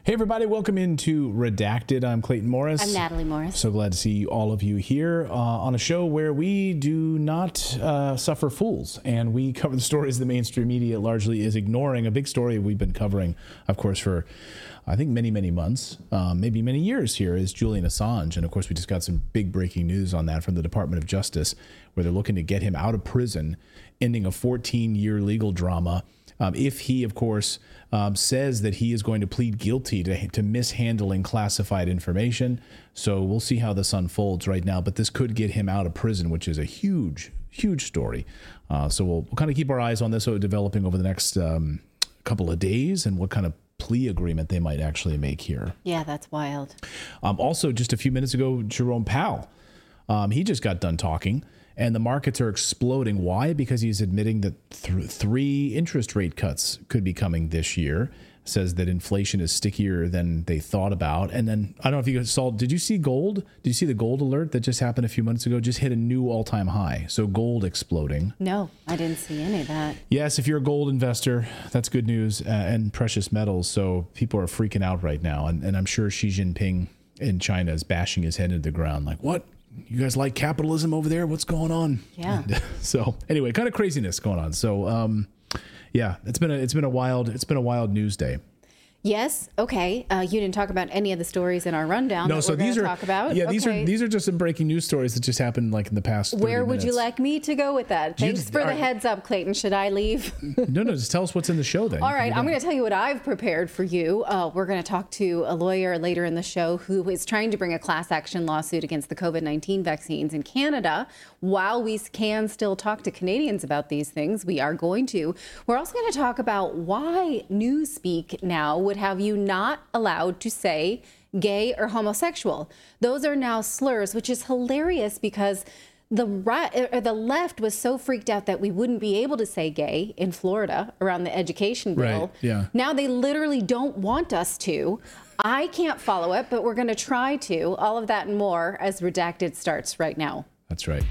Hey, everybody. Welcome into Redacted. I'm Clayton Morris. I'm Natalie Morris. So glad to see all of you here on a show where we do not suffer fools. And we cover the stories the mainstream media largely is ignoring. A big story we've been covering, of course, for I think many, many months, maybe many years here, is Julian Assange. And of course, we just got some big breaking news on that from the Department of Justice, where they're looking to get him out of prison, ending a 14-year legal drama. If he, of course, says that he is going to plead guilty to mishandling classified information. So we'll see how this unfolds right now. But this could get him out of prison, which is a huge, huge story. So we'll kind of keep our eyes on this developing over the next couple of days and what kind of plea agreement they might actually make here. Yeah, that's wild. Also, just a few minutes ago, Jerome Powell, he just got done talking. And the markets are exploding. Why? Because he's admitting that three interest rate cuts could be coming this year. Says that inflation is stickier than they thought about. And then, I don't know if you saw, did you see gold? Did you see the gold alert that just happened a few months ago? Just hit a new all-time high. So gold exploding. No, I didn't see any of that. Yes, if you're a gold investor, that's good news, and precious metals. So people are freaking out right now. And I'm sure Xi Jinping in China is bashing his head into the ground like, what? You guys like capitalism over there? What's going on? Yeah. And, so anyway, kind of craziness going on. So yeah, it's been a wild news day. Yes. Okay. You didn't talk about any of the stories in our rundown. No, so these are talk about. Yeah, okay. these are just some breaking news stories that just happened like in the past. 30 Where would minutes. you like me to go with that? Thanks for the heads up, Clayton. Should I leave? No, just tell us what's in the show then. All right, I'm going to tell you what I've prepared for you. We're going to talk to a lawyer later in the show who is trying to bring a class action lawsuit against the COVID-19 vaccines in Canada. While we can still talk to Canadians about these things, we are going to. We're also going to talk about why Newspeak now would have you not allowed to say gay or homosexual. Those are now slurs, which is hilarious because the right or the left was so freaked out that we wouldn't be able to say gay in Florida around the education bill. Right, yeah. Now they literally don't want us to. I can't follow it, but we're going to try to. All of that and more as Redacted starts right now. That's right.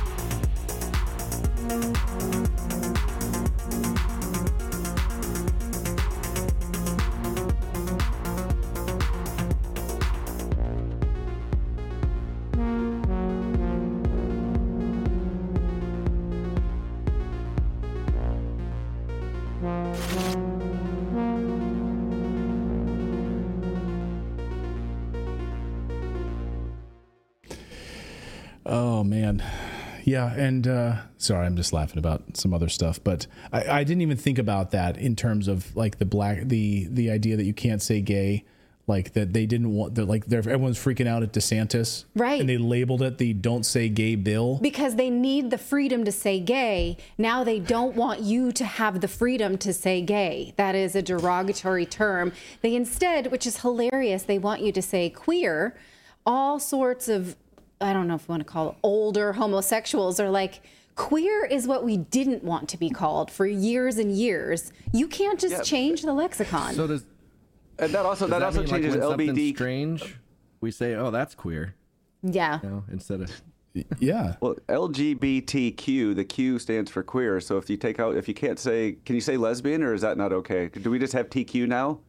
Oh, man. Yeah. And sorry, I'm just laughing about some other stuff, but I didn't even think about that in terms of like the idea that you can't say gay, like that they didn't want that, like everyone's freaking out at DeSantis. Right. And they labeled it the Don't Say Gay bill. Because they need the freedom to say gay. Now they don't want you to have the freedom to say gay. That is a derogatory term. They instead, which is hilarious, they want you to say queer. All sorts of, I don't know if you want to call it older homosexuals are like, queer is what we didn't want to be called for years and years. You can't just change the lexicon. So does And that also mean, changes like, when LBD. something's strange, we say, "Oh, that's queer," Yeah. you know, instead of Yeah. Well, LGBTQ, the Q stands for queer. So if you can't say, can you say lesbian, or is that not okay? Do we just have TQ now?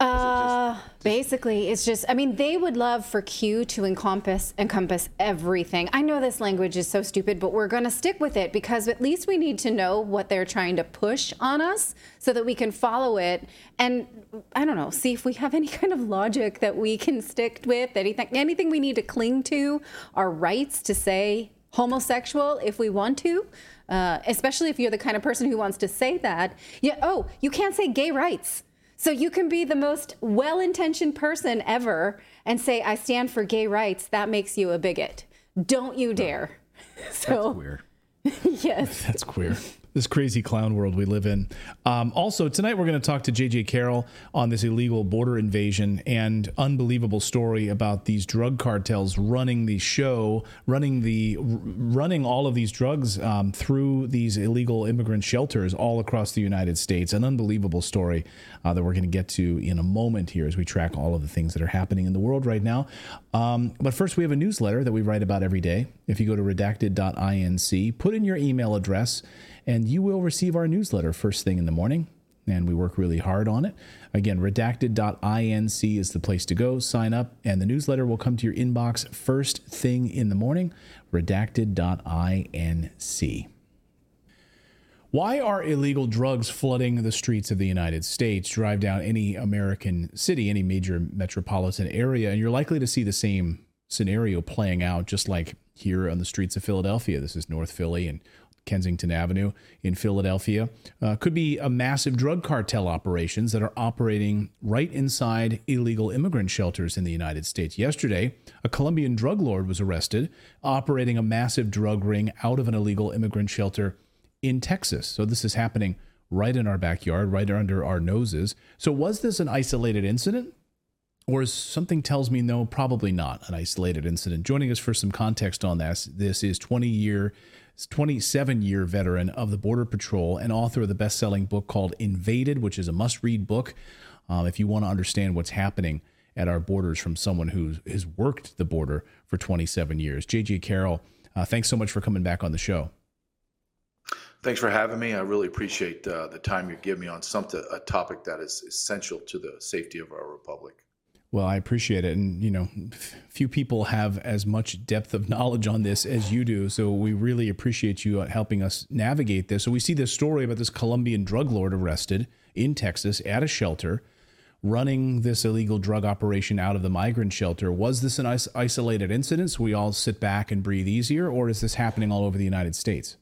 Basically, it's just, I mean, they would love for Q to encompass everything. I know this language is so stupid, but we're going to stick with it because at least we need to know what they're trying to push on us so that we can follow it. And I don't know, see if we have any kind of logic that we can stick with, anything we need to cling to, our rights to say homosexual if we want to, especially if you're the kind of person who wants to say that. Yeah. Oh, you can't say gay rights. So you can be the most well-intentioned person ever and say, I stand for gay rights. That makes you a bigot. Don't you dare. So, that's queer. Yes. That's queer. This crazy clown world we live in. Also, tonight we're going to talk to J.J. Carroll on this illegal border invasion and unbelievable story about these drug cartels running the show, running all of these drugs through these illegal immigrant shelters all across the United States. An unbelievable story that we're going to get to in a moment here as we track all of the things that are happening in the world right now. But first, we have a newsletter that we write about every day. If you go to redacted.inc, put in your email address, and you will receive our newsletter first thing in the morning. and we work really hard on it. Again, redacted.inc is the place to go. Sign up, and the newsletter will come to your inbox first thing in the morning. Redacted.inc. Why are illegal drugs flooding the streets of the United States? Drive down any American city, any major metropolitan area, and you're likely to see the same scenario playing out, just like here on the streets of Philadelphia. This is North Philly and Kensington Avenue in Philadelphia. Could be a massive drug cartel operations that are operating right inside illegal immigrant shelters in the United States. Yesterday, a Colombian drug lord was arrested operating a massive drug ring out of an illegal immigrant shelter in Texas. So this is happening right in our backyard, right under our noses. So was this an isolated incident? Or is something tells me no, probably not an isolated incident. Joining us for some context on this is 27-year veteran of the Border Patrol and author of the best-selling book called Invaded, which is a must-read book if you want to understand what's happening at our borders from someone who has worked the border for 27 years. J.J. Carroll, thanks so much for coming back on the show. Thanks for having me. I really appreciate the time you give me on a topic that is essential to the safety of our republic. Well, I appreciate it. And, few people have as much depth of knowledge on this as you do. So we really appreciate you helping us navigate this. So we see this story about this Colombian drug lord arrested in Texas at a shelter, running this illegal drug operation out of the migrant shelter. Was this an isolated incident so we all sit back and breathe easier, or is this happening all over the United States?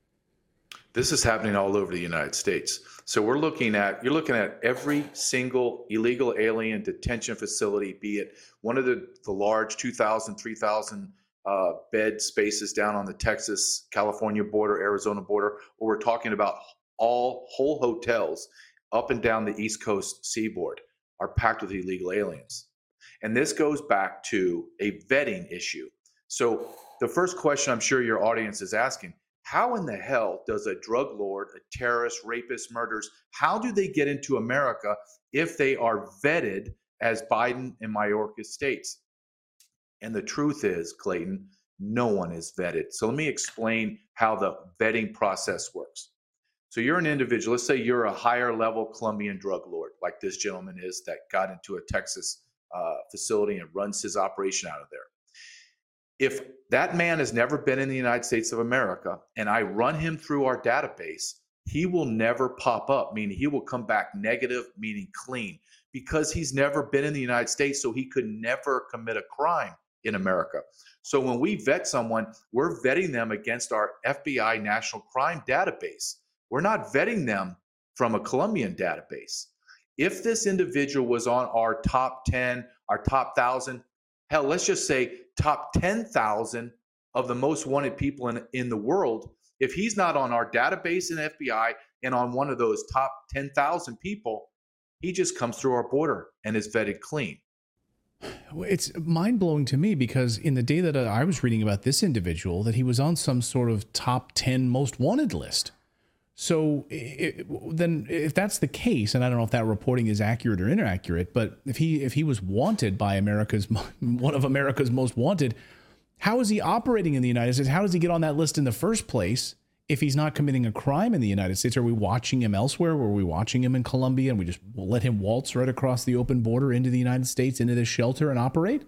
This is happening all over the United States. So you're looking at every single illegal alien detention facility, be it one of the large 2,000, 3,000 bed spaces down on the Texas-California border, Arizona border, or we're talking about whole hotels up and down the East Coast seaboard are packed with illegal aliens. And this goes back to a vetting issue. So the first question I'm sure your audience is asking, how in the hell does a drug lord, a terrorist, rapist, murderers, how do they get into America if they are vetted as Biden and Mayorkas states? And the truth is, Clayton, no one is vetted. So let me explain how the vetting process works. So you're an individual, let's say you're a higher level Colombian drug lord, like this gentleman is that got into a Texas facility and runs his operation out of there. If that man has never been in the United States of America and I run him through our database, he will never pop up, meaning he will come back negative, meaning clean, because he's never been in the United States, so he could never commit a crime in America. So when we vet someone, we're vetting them against our FBI National Crime Database. We're not vetting them from a Colombian database. If this individual was on our top 10, our top 1,000, hell, let's just say top 10,000 of the most wanted people in the world, if he's not on our database in FBI and on one of those top 10,000 people, he just comes through our border and is vetted clean. It's mind-blowing to me because in the day that I was reading about this individual, that he was on some sort of top 10 most wanted list. So then if that's the case, and I don't know if that reporting is accurate or inaccurate, but if he was wanted by one of America's most wanted, how is he operating in the United States? How does he get on that list in the first place if he's not committing a crime in the United States? Are we watching him elsewhere? Were we watching him in Colombia and we just let him waltz right across the open border into the United States, into this shelter and operate?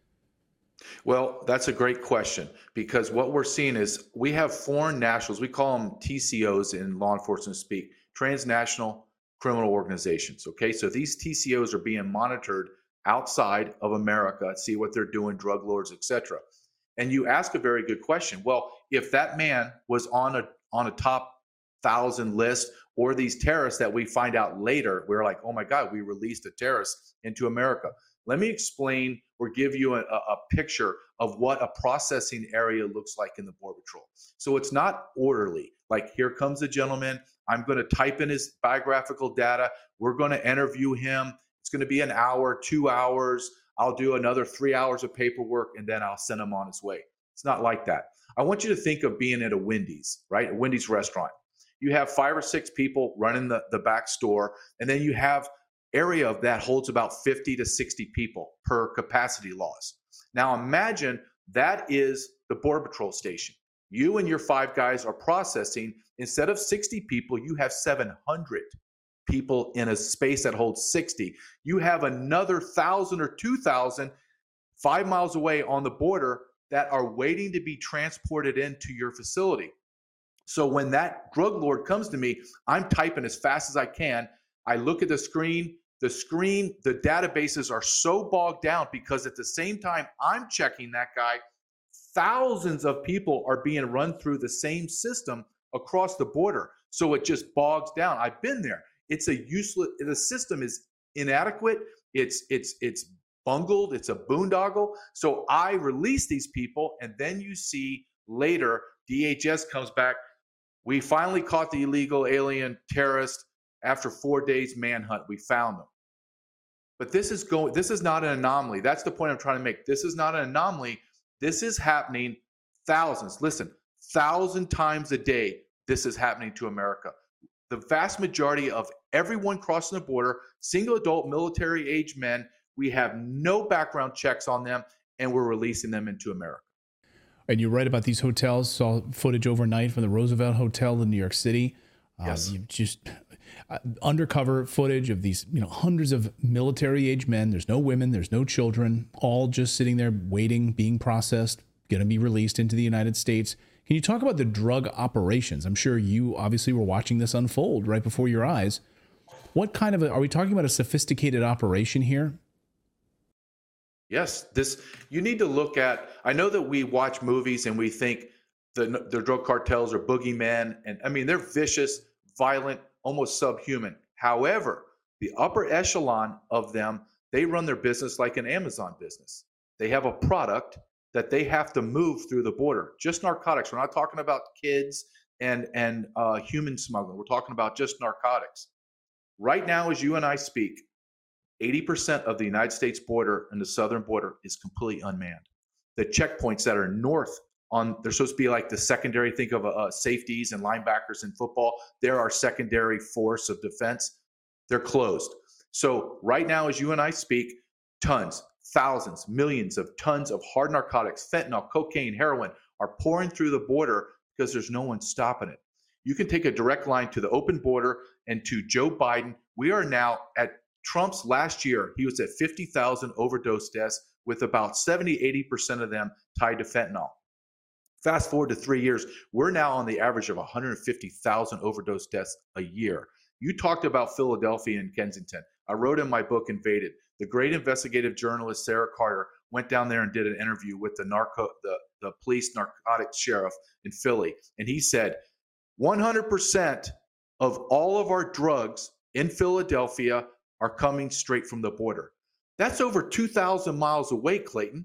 Well, that's a great question, because what we're seeing is we have foreign nationals. We call them TCOs in law enforcement speak, transnational criminal organizations. Okay, so these TCOs are being monitored outside of America, see what they're doing, drug lords, etc. And you ask a very good question. Well, if that man was on a top 1,000 list, or these terrorists that we find out later, we're like, oh my God, we released a terrorist into America. Let me explain or give you a picture of what a processing area looks like in the Border Patrol. So it's not orderly. Like, here comes a gentleman. I'm going to type in his biographical data. We're going to interview him. It's going to be an hour, 2 hours. I'll do another 3 hours of paperwork, and then I'll send him on his way. It's not like that. I want you to think of being at a Wendy's, right? A Wendy's restaurant. You have 5 or 6 people running the back store, and then you have area of that holds about 50 to 60 people per capacity laws. Now imagine that is the Border Patrol station. You and your 5 guys are processing. Instead of 60 people, you have 700. people in a space that holds 60. You have another 1,000 or 2,000 5 miles away on the border that are waiting to be transported into your facility. So when that drug lord comes to me, I'm typing as fast as I can. I look at the screen, the databases are so bogged down because at the same time I'm checking that guy, thousands of people are being run through the same system across the border. So it just bogs down. I've been there. The system is inadequate. It's bungled. It's a boondoggle. So I release these people, and then you see later DHS comes back. We finally caught the illegal alien terrorist after 4 days manhunt. We found them. But this is not an anomaly. That's the point I'm trying to make. This is not an anomaly. This is happening thousands. Listen, 1,000 times a day. This is happening to America. The vast majority of everyone crossing the border, single adult military age men, we have no background checks on them, and we're releasing them into America. And you're right about these hotels. Saw footage overnight from the Roosevelt Hotel in New York City. Yes. You just undercover footage of these, hundreds of military age men. There's no women, there's no children, all just sitting there waiting, being processed, going to be released into the United States. Can you talk about the drug operations? I'm sure you obviously were watching this unfold right before your eyes. What kind of are we talking about a sophisticated operation here? Yes, you need to look at. I know that we watch movies and we think the drug cartels are boogeymen, and I mean they're vicious, violent, almost subhuman. However, the upper echelon of them, they run their business like an Amazon business. They have a product that they have to move through the border. Just narcotics. We're not talking about kids and human smuggling. We're talking about just narcotics. Right now, as you and I speak, 80% of the United States border and the southern border is completely unmanned. The checkpoints that are north they're supposed to be like the secondary, think of safeties and linebackers in football. They're our secondary force of defense. They're closed. So right now, as you and I speak, tons, thousands, millions of tons of hard narcotics, fentanyl, cocaine, heroin are pouring through the border because there's no one stopping it. You can take a direct line to the open border and to Joe Biden. We are now at Trump's last year. He was at 50,000 overdose deaths with about 80% of them tied to fentanyl. Fast forward to 3 years, we're now on the average of 150,000 overdose deaths a year. You talked about Philadelphia and Kensington. I wrote in my book, Invaded. The great investigative journalist Sarah Carter went down there and did an interview with the police narcotics sheriff in Philly. And he said, 100% of all of our drugs in Philadelphia are coming straight from the border. That's over 2,000 miles away, Clayton.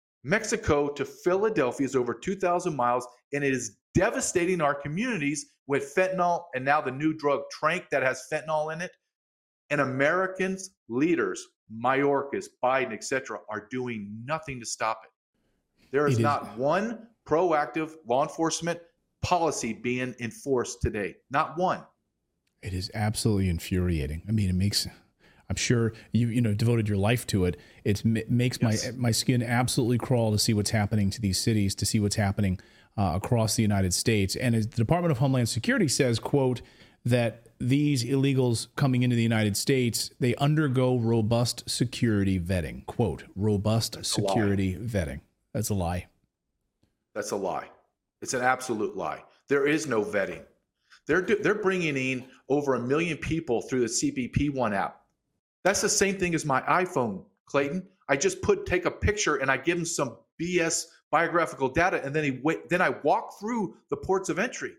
Mexico to Philadelphia is over 2,000 miles, and it is devastating our communities with fentanyl and now the new drug Tranq that has fentanyl in it. And Americans, leaders, Mayorkas, Biden, etc., are doing nothing to stop it. There is not one proactive law enforcement policy being enforced today. Not one. It is absolutely infuriating. I mean, I'm sure you devoted your life to it. It makes my skin absolutely crawl to see what's happening to these cities, to see what's happening across the United States. And as the Department of Homeland Security says, quote, that these illegals coming into the United States, they undergo robust security vetting. Quote, robust security vetting. That's a lie. That's a lie. It's an absolute lie. There is no vetting. They're bringing in over 1 million people through the CBP One app. That's the same thing as my iPhone, Clayton. I just take a picture and I give them some BS biographical data, and then I walk through the ports of entry.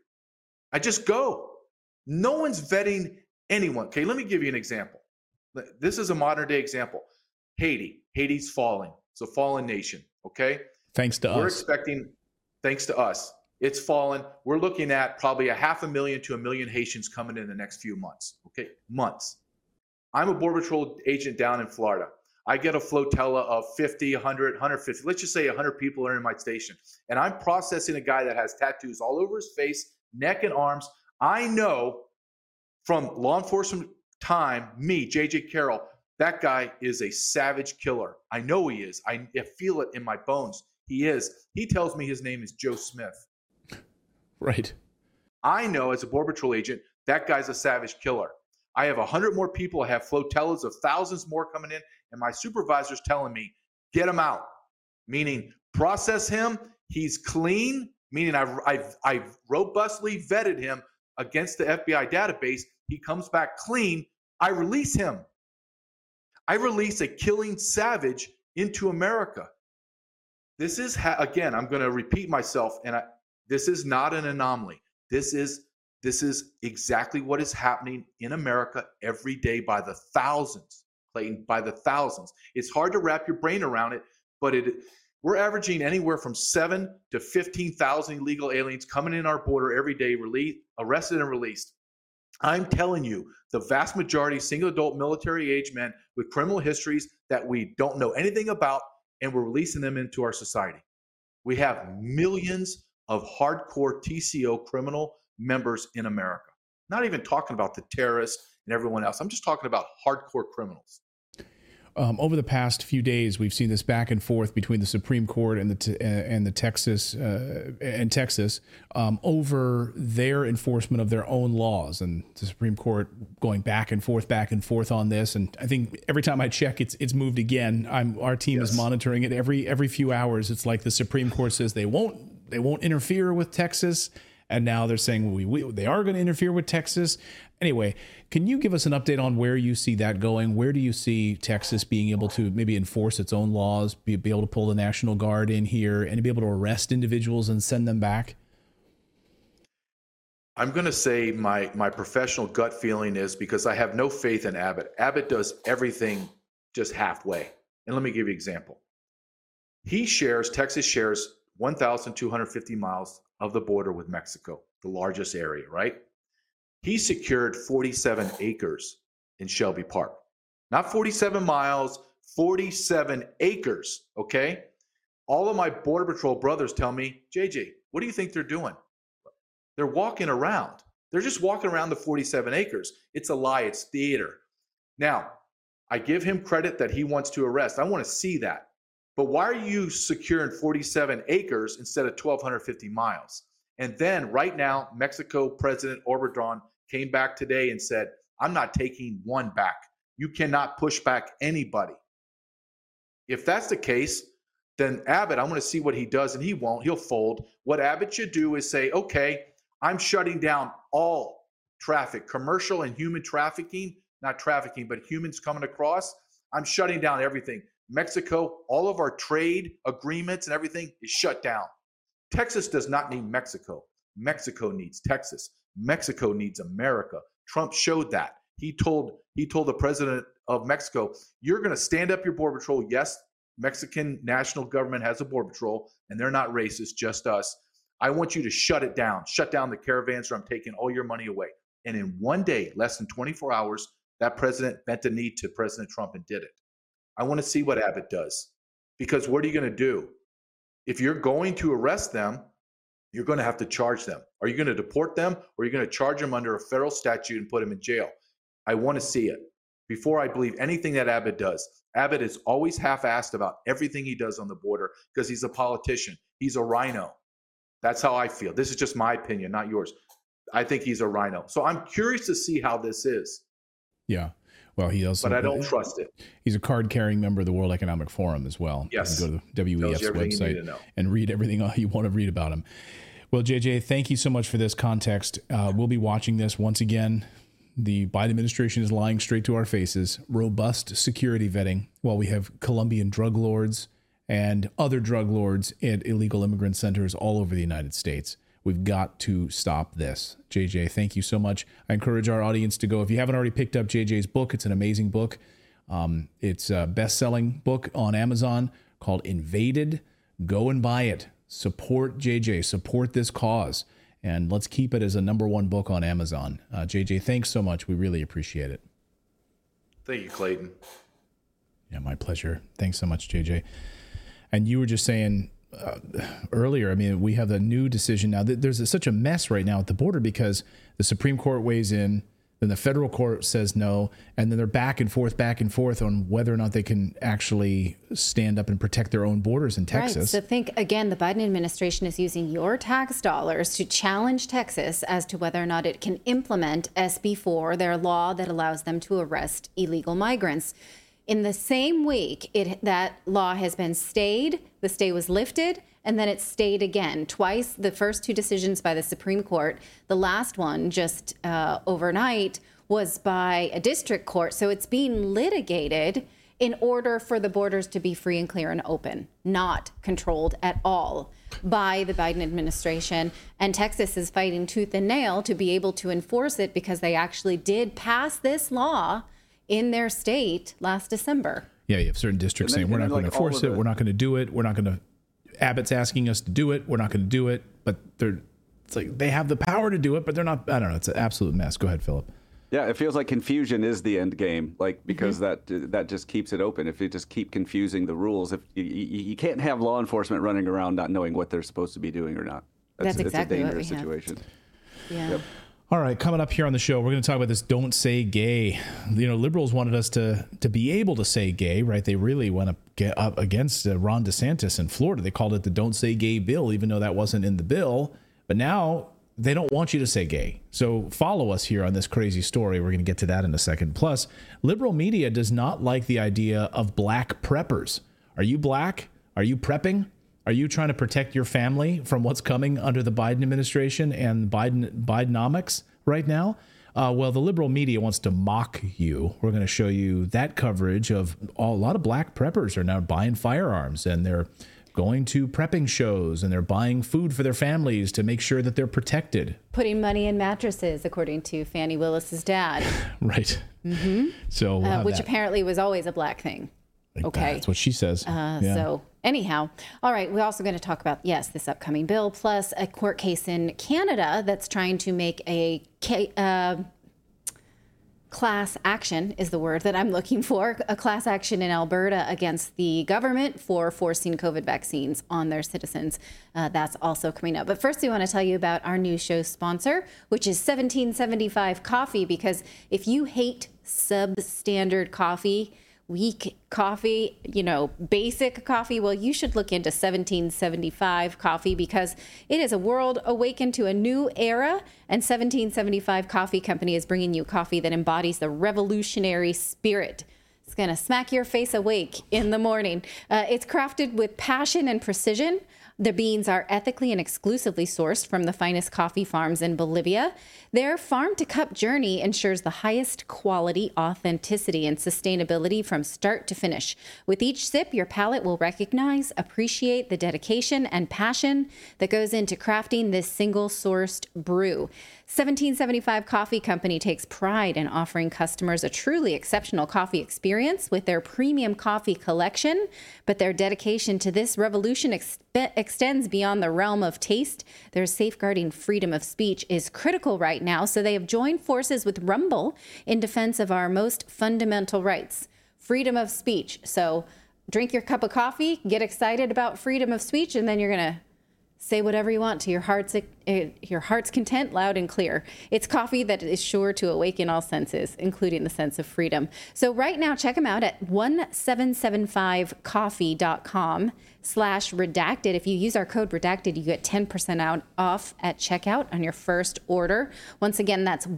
I just go. No one's vetting anyone. Okay, let me give you an example. This is a modern day example. Haiti. Haiti's falling. It's a fallen nation. Okay. Thanks to us. We're expecting, thanks to us, it's fallen. We're looking at probably 500,000 to 1 million Haitians coming in the next few months. Okay, months. I'm a Border Patrol agent down in Florida. I get a flotilla of 50, 100, 150. Let's just say 100 people are in my station. And I'm processing a guy that has tattoos all over his face, neck and arms. I know from law enforcement time, me, J.J. Carroll, that guy is a savage killer. I know he is. I feel it in my bones. He is. He tells me his name is Joe Smith. Right. I know as a Border Patrol agent, that guy's a savage killer. I have 100 more people. I have flotillas of thousands more coming in. And my supervisor's telling me, get him out, meaning process him. He's clean, meaning I've robustly vetted him against the FBI database. He comes back clean. I release him. I release a killing savage into America. This is, again, I'm going to repeat myself, and this is not an anomaly. This is exactly what is happening in America every day by the thousands, Clayton, by the thousands. It's hard to wrap your brain around it, but we're averaging anywhere from 7 to 15,000 illegal aliens coming in our border every day, arrested and released. I'm telling you, the vast majority single adult military age men with criminal histories that we don't know anything about, and we're releasing them into our society. We have millions of hardcore TCO criminal members in America. Not even talking about the terrorists and everyone else. I'm just talking about hardcore criminals. Over the past few days, we've seen this back and forth between the Supreme Court and the Texas over their enforcement of their own laws, and the Supreme Court going back and forth on this. And I think every time I check, it's moved again. Our team is monitoring it every few hours. It's like the Supreme Court says they won't interfere with Texas, and now they're saying they are going to interfere with Texas. Anyway, can you give us an update on where you see that going? Where do you see Texas being able to maybe enforce its own laws, be able to pull the National Guard in here, and be able to arrest individuals and send them back? I'm going to say my professional gut feeling is, because I have no faith in Abbott. Abbott does everything just halfway. And let me give you an example. Texas shares 1,250 miles of the border with Mexico, the largest area, right? He secured 47 acres in Shelby Park. Not 47 miles, 47 acres, okay? All of my Border Patrol brothers tell me, JJ, what do you think they're doing? They're walking around. They're just walking around the 47 acres. It's a lie. It's theater. Now, I give him credit that he wants to arrest. I want to see that. But why are you securing 47 acres instead of 1,250 miles? And then right now, Mexico President Obrador came back today and said, I'm not taking one back. You cannot push back anybody. If that's the case, then Abbott, I want to see what he does, and he won't. He'll fold. What Abbott should do is say, okay, I'm shutting down all traffic, commercial and human trafficking, not trafficking, but humans coming across. I'm shutting down everything. Mexico, all of our trade agreements and everything is shut down. Texas does not need Mexico. Mexico needs Texas. Mexico needs America. Trump showed that. He told the president of Mexico, you're going to stand up your border patrol. Yes, Mexican national government has a border patrol, and they're not racist, just us. I want you to shut it down. Shut down the caravans, or I'm taking all your money away. And in one day, less than 24 hours, that president bent the knee to President Trump and did it. I want to see what Abbott does, because what are you going to do? If you're going to arrest them, you're going to have to charge them. Are you going to deport them, or are you going to charge them under a federal statute and put them in jail? I want to see it before I believe anything that Abbott does. Abbott is always half-assed about everything he does on the border because he's a politician. He's a rhino. That's how I feel. This is just my opinion, not yours. I think he's a rhino. So I'm curious to see how this is. Yeah. Well, he also, but I don't trust it. He's a card-carrying member of the World Economic Forum as well. Yes. You can go to the WEF's website and read everything you want to read about him. Well, JJ, thank you so much for this context. We'll be watching this once again. The Biden administration is lying straight to our faces. Robust security vetting, while we have Colombian drug lords and other drug lords at illegal immigrant centers all over the United States. We've got to stop this. JJ, thank you so much. I encourage our audience to go. If you haven't already picked up JJ's book, it's an amazing book. It's a best-selling book on Amazon called Invaded. Go and buy it. Support JJ. Support this cause. And let's keep it as a #1 book on Amazon. JJ, thanks so much. We really appreciate it. Thank you, Clayton. Yeah, my pleasure. Thanks so much, JJ. And you were just saying earlier, I mean, we have a new decision now. There's such a mess right now at the border because the Supreme Court weighs in, Then the federal court says no, and then they're back and forth on whether or not they can actually stand up and protect their own borders in Texas. Right. So think again, the Biden administration is using your tax dollars to challenge Texas as to whether or not it can implement SB4, their law that allows them to arrest illegal migrants. In the same week, that law has been stayed, the stay was lifted, and then it stayed again twice. The first two decisions by the Supreme Court, the last one just overnight was by a district court. So it's being litigated in order for the borders to be free and clear and open, not controlled at all by the Biden administration. And Texas is fighting tooth and nail to be able to enforce it because they actually did pass this law in their state last December. Yeah, you have certain districts saying, we're not going to enforce it, we're not going to do it, we're not going to, Abbott's asking us to do it, we're not going to do it, but it's like they have the power to do it, but they're not, I don't know, it's an absolute mess. Go ahead, Philip. Yeah, it feels like confusion is the end game, like because that just keeps it open. If you just keep confusing the rules, if you can't have law enforcement running around not knowing what they're supposed to be doing or not. That's exactly it's a what we dangerous situation. Yeah. Yep. All right, coming up here on the show, we're going to talk about this "Don't Say Gay." Liberals wanted us to be able to say gay, right? They really went up against Ron DeSantis in Florida. They called it the "Don't Say Gay" bill, even though that wasn't in the bill. But now they don't want you to say gay. So follow us here on this crazy story. We're going to get to that in a second. Plus, liberal media does not like the idea of black preppers. Are you black? Are you prepping? Are you trying to protect your family from what's coming under the Biden administration and Bidenomics right now? Well, the liberal media wants to mock you. We're going to show you that coverage of a lot of black preppers are now buying firearms, and they're going to prepping shows, and they're buying food for their families to make sure that they're protected. Putting money in mattresses, according to Fannie Willis's dad. Right. Mm-hmm. So which apparently was always a black thing. Okay. That's what she says. So anyhow, all right, we're also going to talk about, this upcoming bill, plus a court case in Canada that's trying to make a class action is the word that I'm looking for, a class action in Alberta against the government for forcing COVID vaccines on their citizens. That's also coming up. But first, we want to tell you about our new show sponsor, which is 1775 Coffee, because if you hate substandard coffee, weak coffee, basic coffee, well, you should look into 1775 Coffee, because it is a world awakened to a new era. And 1775 Coffee Company is bringing you coffee that embodies the revolutionary spirit. It's going to smack your face awake in the morning. It's crafted with passion and precision. The beans are ethically and exclusively sourced from the finest coffee farms in Bolivia. Their farm-to-cup journey ensures the highest quality, authenticity, and sustainability from start to finish. With each sip, your palate will recognize, appreciate the dedication and passion that goes into crafting this single-sourced brew. 1775 Coffee Company takes pride in offering customers a truly exceptional coffee experience with their premium coffee collection, but their dedication to this revolution extends beyond the realm of taste. Their safeguarding freedom of speech is critical right now, so they have joined forces with Rumble in defense of our most fundamental rights, freedom of speech. So drink your cup of coffee, get excited about freedom of speech, and then you're going to say whatever you want to your heart's content, loud and clear. It's coffee that is sure to awaken all senses, including the sense of freedom. So right now, check them out at 1775coffee.com/redacted. If you use our code redacted, you get 10% off at checkout on your first order. Once again, that's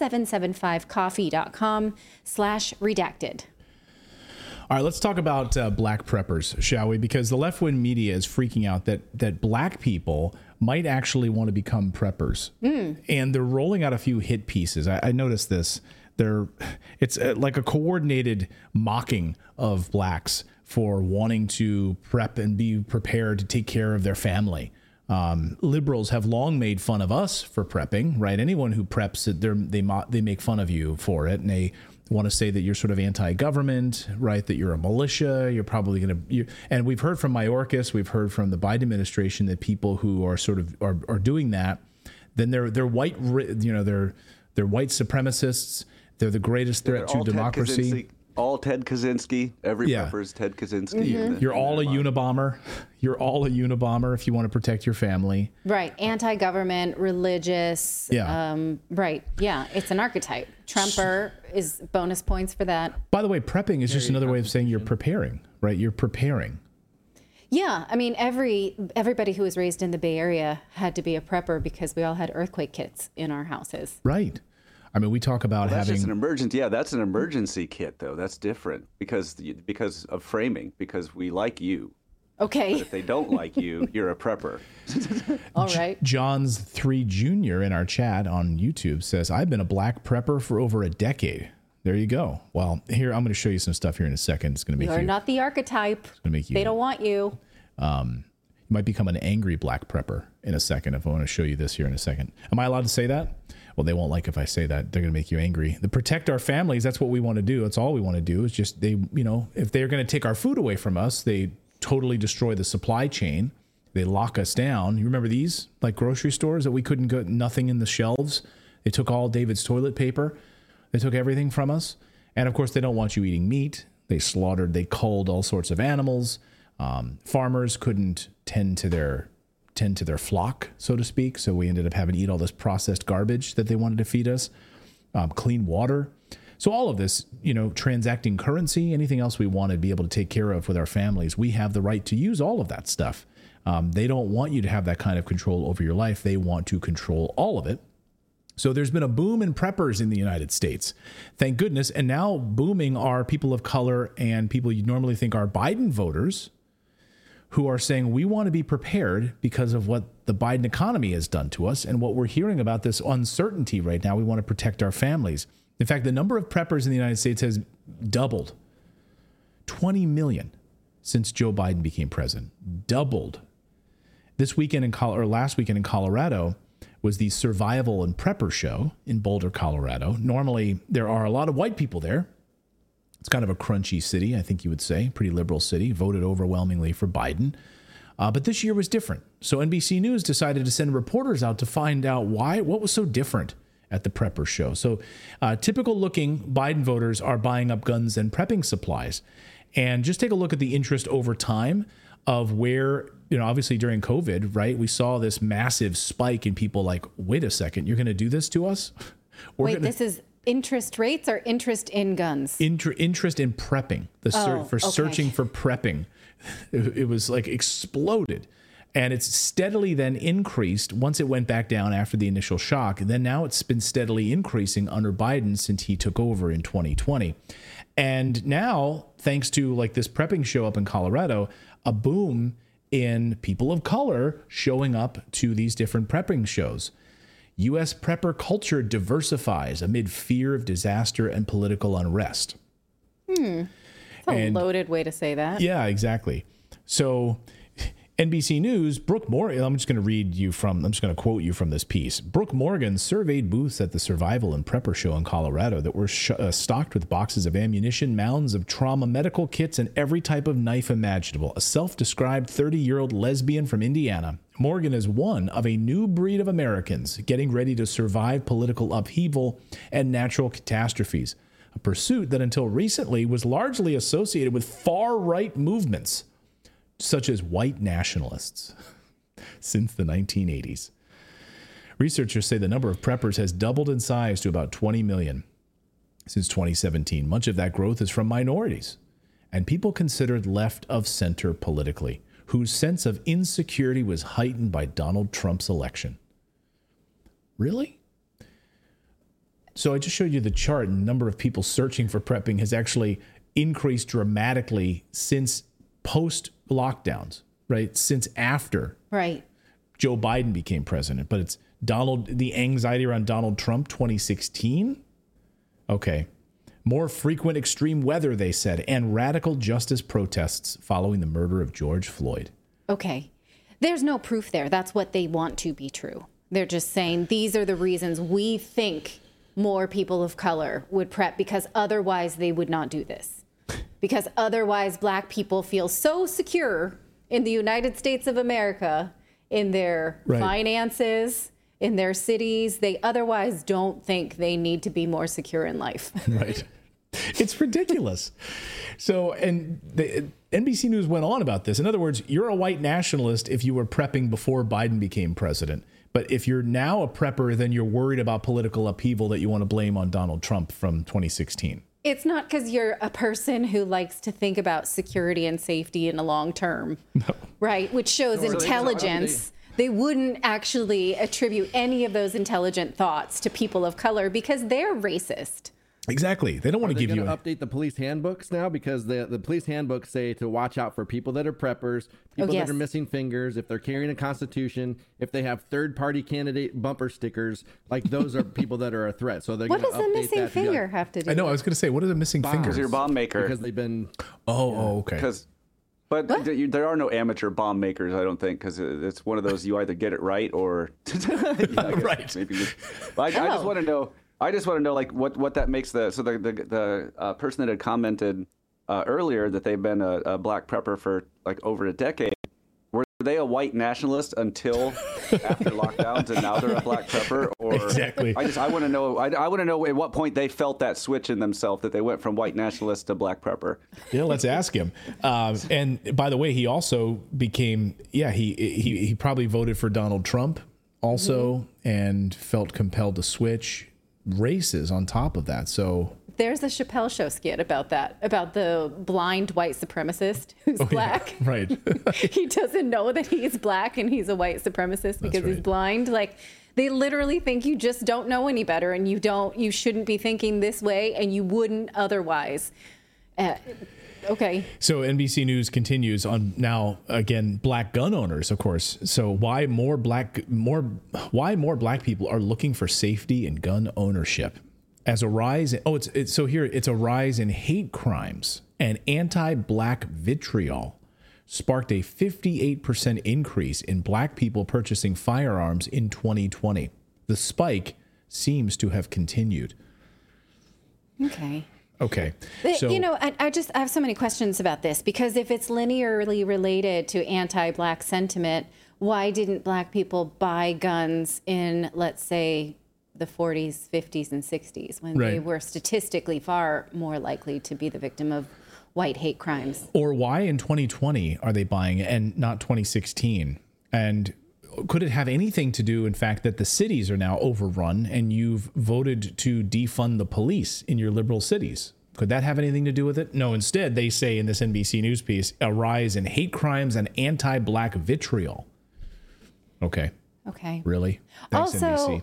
1775coffee.com/redacted. All right, let's talk about black preppers, shall we? Because the left-wing media is freaking out that black people might actually want to become preppers. And they're rolling out a few hit pieces. I noticed this. It's like a coordinated mocking of blacks for wanting to prep and be prepared to take care of their family. Liberals have long made fun of us for prepping, right? Anyone who preps, they make fun of you for it, and they want to say that you're sort of anti-government, right? That you're a militia. You're probably going to, and we've heard from Mayorkas, we've heard from the Biden administration that people who are sort of are doing that, then they're white, they're white supremacists. They're the greatest threat to democracy. all Ted Kaczynski. Every Yeah. prepper's Ted Kaczynski. You're all a Unabomber. You're all a Unabomber if you want to protect your family. Right. Anti-government, religious. Yeah. Right. Yeah. It's an archetype. Trumper is bonus points for that. By the way, prepping is just another way of saying you're preparing, right? You're preparing. Yeah. I mean, everybody who was raised in the Bay Area had to be a prepper because we all had earthquake kits in our houses. Right. I mean, we talk about That's just an having. emergency. Yeah, that's an emergency kit, though. That's different because of framing. Because we like you. Okay. If they don't like you, you're a prepper. All right. John's 3 Jr. in our chat on YouTube says, I've been a black prepper for over a decade. There you go. Well, here, I'm going to show you some stuff here in a second. It's going to make You're you. not the archetype. gonna make you- They don't want you. You might become an angry black prepper in a second if I want to show you this here in a second. Am I allowed to say that? Well, they won't like if I say that. They're going to make you angry. To protect our families, that's what we want to do. That's all we want to do. It's just if they're going to take our food away from us, they totally destroy the supply chain. They lock us down. You remember these, like grocery stores that we couldn't get nothing in the shelves? They took all David's toilet paper. They took everything from us. And of course, they don't want you eating meat. They culled all sorts of animals. Farmers couldn't tend to their flock, so to speak. So we ended up having to eat all this processed garbage that they wanted to feed us. Clean water. So all of this, transacting currency, anything else we want to be able to take care of with our families, we have the right to use all of that stuff. They don't want you to have that kind of control over your life. They want to control all of it. So there's been a boom in preppers in the United States. Thank goodness. And now booming are people of color and people you normally think are Biden voters who are saying we want to be prepared because of what the Biden economy has done to us and what we're hearing about this uncertainty right now. We want to protect our families. In fact, the number of preppers in the United States has doubled. 20 million since Joe Biden became president. Doubled. Last weekend in Colorado was the Survival and Prepper Show in Boulder, Colorado. Normally, there are a lot of white people there. It's kind of a crunchy city, I think you would say, pretty liberal city, voted overwhelmingly for Biden. But this year was different. So NBC News decided to send reporters out to find out what was so different at the Prepper Show. So typical looking Biden voters are buying up guns and prepping supplies. And just take a look at the interest over time of where, obviously during COVID, right, we saw this massive spike in people like, wait a second, you're going to do this to us? This is interest rates or interest in guns? Interest in prepping, searching for prepping. It was like exploded. And it's steadily then increased once it went back down after the initial shock. Then now it's been steadily increasing under Biden since he took over in 2020. And now, thanks to like this prepping show up in Colorado, a boom in people of color showing up to these different prepping shows. U.S. prepper culture diversifies amid fear of disaster and political unrest. That's a loaded way to say that. Yeah, exactly. So NBC News, Brooke Morgan, I'm just going to quote you from this piece. Brooke Morgan surveyed booths at the Survival and Prepper Show in Colorado that were stocked with boxes of ammunition, mounds of trauma medical kits, and every type of knife imaginable. A self-described 30-year-old lesbian from Indiana, Morgan is one of a new breed of Americans getting ready to survive political upheaval and natural catastrophes, a pursuit that until recently was largely associated with far-right movements, such as white nationalists, since the 1980s. Researchers say the number of preppers has doubled in size to about 20 million since 2017. Much of that growth is from minorities and people considered left of center politically, whose sense of insecurity was heightened by Donald Trump's election. Really? So I just showed you the chart, and the number of people searching for prepping has actually increased dramatically since post-lockdowns, right? Since after Joe Biden became president. But it's the anxiety around Donald Trump 2016. Okay. More frequent extreme weather, they said, and radical justice protests following the murder of George Floyd. Okay. There's no proof there. That's what they want to be true. They're just saying these are the reasons we think more people of color would prep, because otherwise they would not do this. Because otherwise black people feel so secure in the United States of America, in their finances, in their cities. They otherwise don't think they need to be more secure in life. Right. It's ridiculous. So, and the NBC News went on about this. In other words, you're a white nationalist if you were prepping before Biden became president. But if you're now a prepper, then you're worried about political upheaval that you want to blame on Donald Trump from 2016. It's not because you're a person who likes to think about security and safety in the long term, right? Which shows intelligence. They wouldn't actually attribute any of those intelligent thoughts to people of color because they're racist. Exactly. They don't want to give you update the police handbooks now, because the police handbooks say to watch out for people that are preppers, people that are missing fingers, if they're carrying a constitution, if they have third-party candidate bumper stickers, like those are people that are a threat. So they're What does the missing finger have to do? I know. I was going to say, what is a missing finger? Because you're a bomb maker. Because they've been. Okay. But there are no amateur bomb makers, I don't think, because it's one of those you either get it right or right. Maybe. I just want to know. I just want to know, like, what that makes the person that had commented earlier that they've been a black prepper for like over a decade. Were they a white nationalist until after lockdowns, and now they're a black prepper? Or exactly. I want to know. I want to know at what point they felt that switch in themselves that they went from white nationalist to black prepper. Yeah, let's ask him. And by the way, he also became. Yeah, he probably voted for Donald Trump also, and felt compelled to switch races on top of that. So there's a Chappelle Show skit about that, about the blind white supremacist who's black. Yeah, right. He doesn't know that he's black and he's a white supremacist because he's blind. Like, they literally think you just don't know any better, and you shouldn't be thinking this way, and you wouldn't otherwise. Okay. So NBC News continues on now, again, black gun owners, of course. So why more black people are looking for safety in gun ownership as a rise. It's a rise in hate crimes, and anti-black vitriol sparked a 58% increase in black people purchasing firearms in 2020. The spike seems to have continued. Okay. So, I have so many questions about this, because if it's linearly related to anti-black sentiment, why didn't black people buy guns in, let's say, the 40s, 50s, and 60s, when they were statistically far more likely to be the victim of white hate crimes? Or why in 2020 are they buying and not 2016? And could it have anything to do, in fact, that the cities are now overrun and you've voted to defund the police in your liberal cities? Could that have anything to do with it? No, instead, they say in this NBC News piece, a rise in hate crimes and anti-black vitriol. Okay. Really? Thanks, also,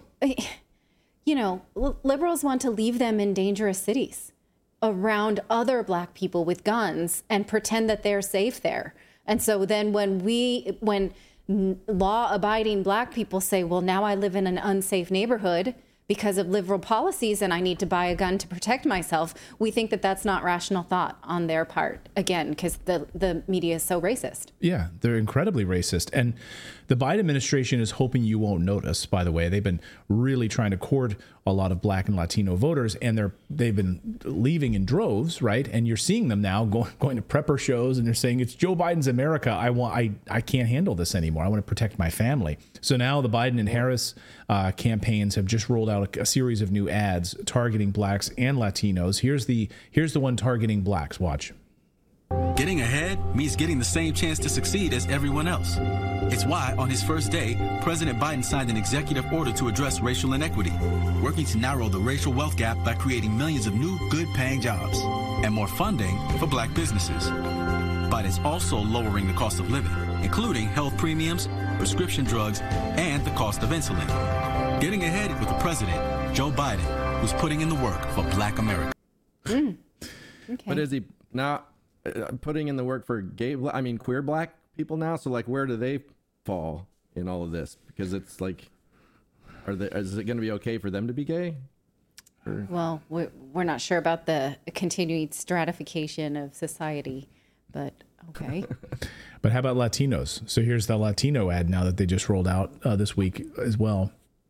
NBC. Liberals want to leave them in dangerous cities around other black people with guns and pretend that they're safe there. And so then when law-abiding black people say, well, now I live in an unsafe neighborhood because of liberal policies and I need to buy a gun to protect myself, we think that that's not rational thought on their part, again, because the media is so racist. Yeah, they're incredibly racist. And the Biden administration is hoping you won't notice, by the way. They've been really trying to court a lot of black and Latino voters, and they've been leaving in droves, right? And you're seeing them now going to prepper shows, and they're saying, it's Joe Biden's America. I can't handle this anymore. I want to protect my family. So now the Biden and Harris campaigns have just rolled out a series of new ads targeting blacks and Latinos. Here's the one targeting blacks. Watch. Getting ahead means getting the same chance to succeed as everyone else. It's why, on his first day, President Biden signed an executive order to address racial inequity, working to narrow the racial wealth gap by creating millions of new, good-paying jobs and more funding for black businesses. Biden's also lowering the cost of living, including health premiums, prescription drugs, and the cost of insulin. Getting ahead with the president, Joe Biden, who's putting in the work for black America. Okay. But is he now putting in the work for queer black people now? So, like, where do they fall in all of this? Because it's like, is it going to be okay for them to be gay? Well, we're not sure about the continued stratification of society, but okay. But how about Latinos? So here's the Latino ad now that they just rolled out this week as well.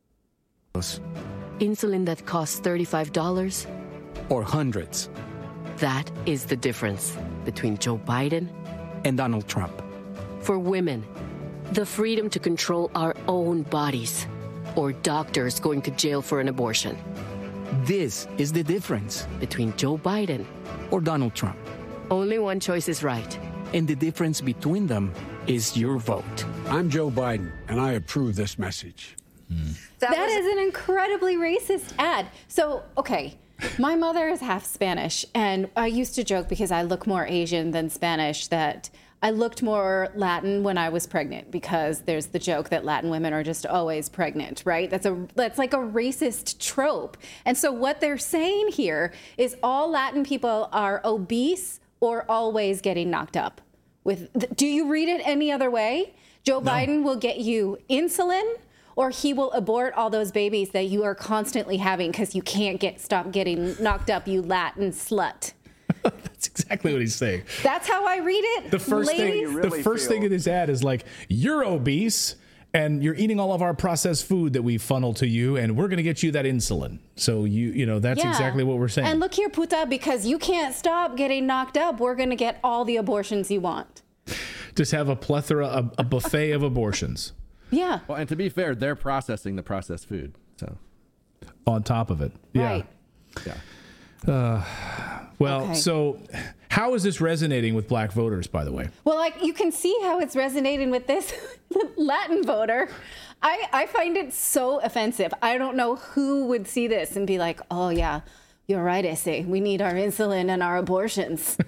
Insulin that costs $35 or hundreds. That is the difference between Joe Biden and Donald Trump. For women, the freedom to control our own bodies, or doctors going to jail for an abortion. This is the difference. Between Joe Biden or Donald Trump. Only one choice is right. And the difference between them is your vote. I'm Joe Biden, and I approve this message. That is an incredibly racist ad. So, okay, my mother is half Spanish, and I used to joke because I look more Asian than Spanish that I looked more Latin when I was pregnant, because there's the joke that Latin women are just always pregnant, right? That's like a racist trope. And so what they're saying here is all Latin people are obese or always getting knocked up. Do you read it any other way? Joe Biden will get you insulin, or he will abort all those babies that you are constantly having because you can't stop getting knocked up, you Latin slut. That's exactly what he's saying. That's how I read it. The first thing in his ad is like, you're obese and you're eating all of our processed food that we funnel to you, and we're going to get you that insulin. So that's exactly what we're saying. And look here, puta, because you can't stop getting knocked up, we're going to get all the abortions you want. Just have a plethora, a buffet of abortions. Yeah. Well, and to be fair, they're processing the processed food. So on top of it. Yeah. Right. Yeah. So how is this resonating with black voters, by the way? Well, you can see how it's resonating with this Latin voter. I find it so offensive. I don't know who would see this and be like, oh, yeah, you're right, Issy. We need our insulin and our abortions.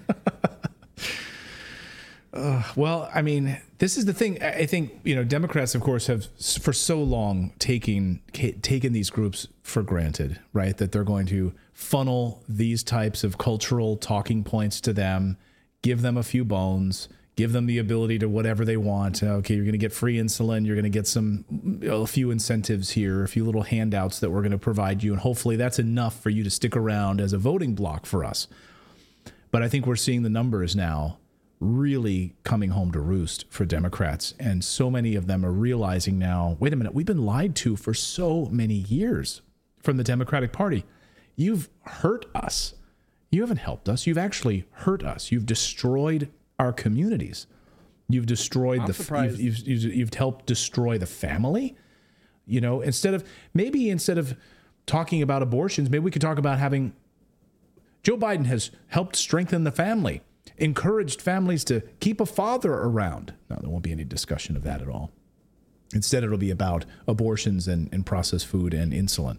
Well, I mean, this is the thing. I think, Democrats, of course, have for so long taken these groups for granted, right? That they're going to funnel these types of cultural talking points to them, give them a few bones, give them the ability to whatever they want. Okay, you're going to get free insulin. You're going to get a few incentives here, a few little handouts that we're going to provide you. And hopefully that's enough for you to stick around as a voting bloc for us. But I think we're seeing the numbers now really coming home to roost for Democrats. And so many of them are realizing now, wait a minute, we've been lied to for so many years from the Democratic Party. You've hurt us. You haven't helped us. You've actually hurt us. You've destroyed our communities. You've destroyed you've helped destroy the family. Instead of talking about abortions, maybe we could talk about having Joe Biden has helped strengthen the family, encouraged families to keep a father around. No, there won't be any discussion of that at all. Instead, it'll be about abortions and processed food and insulin.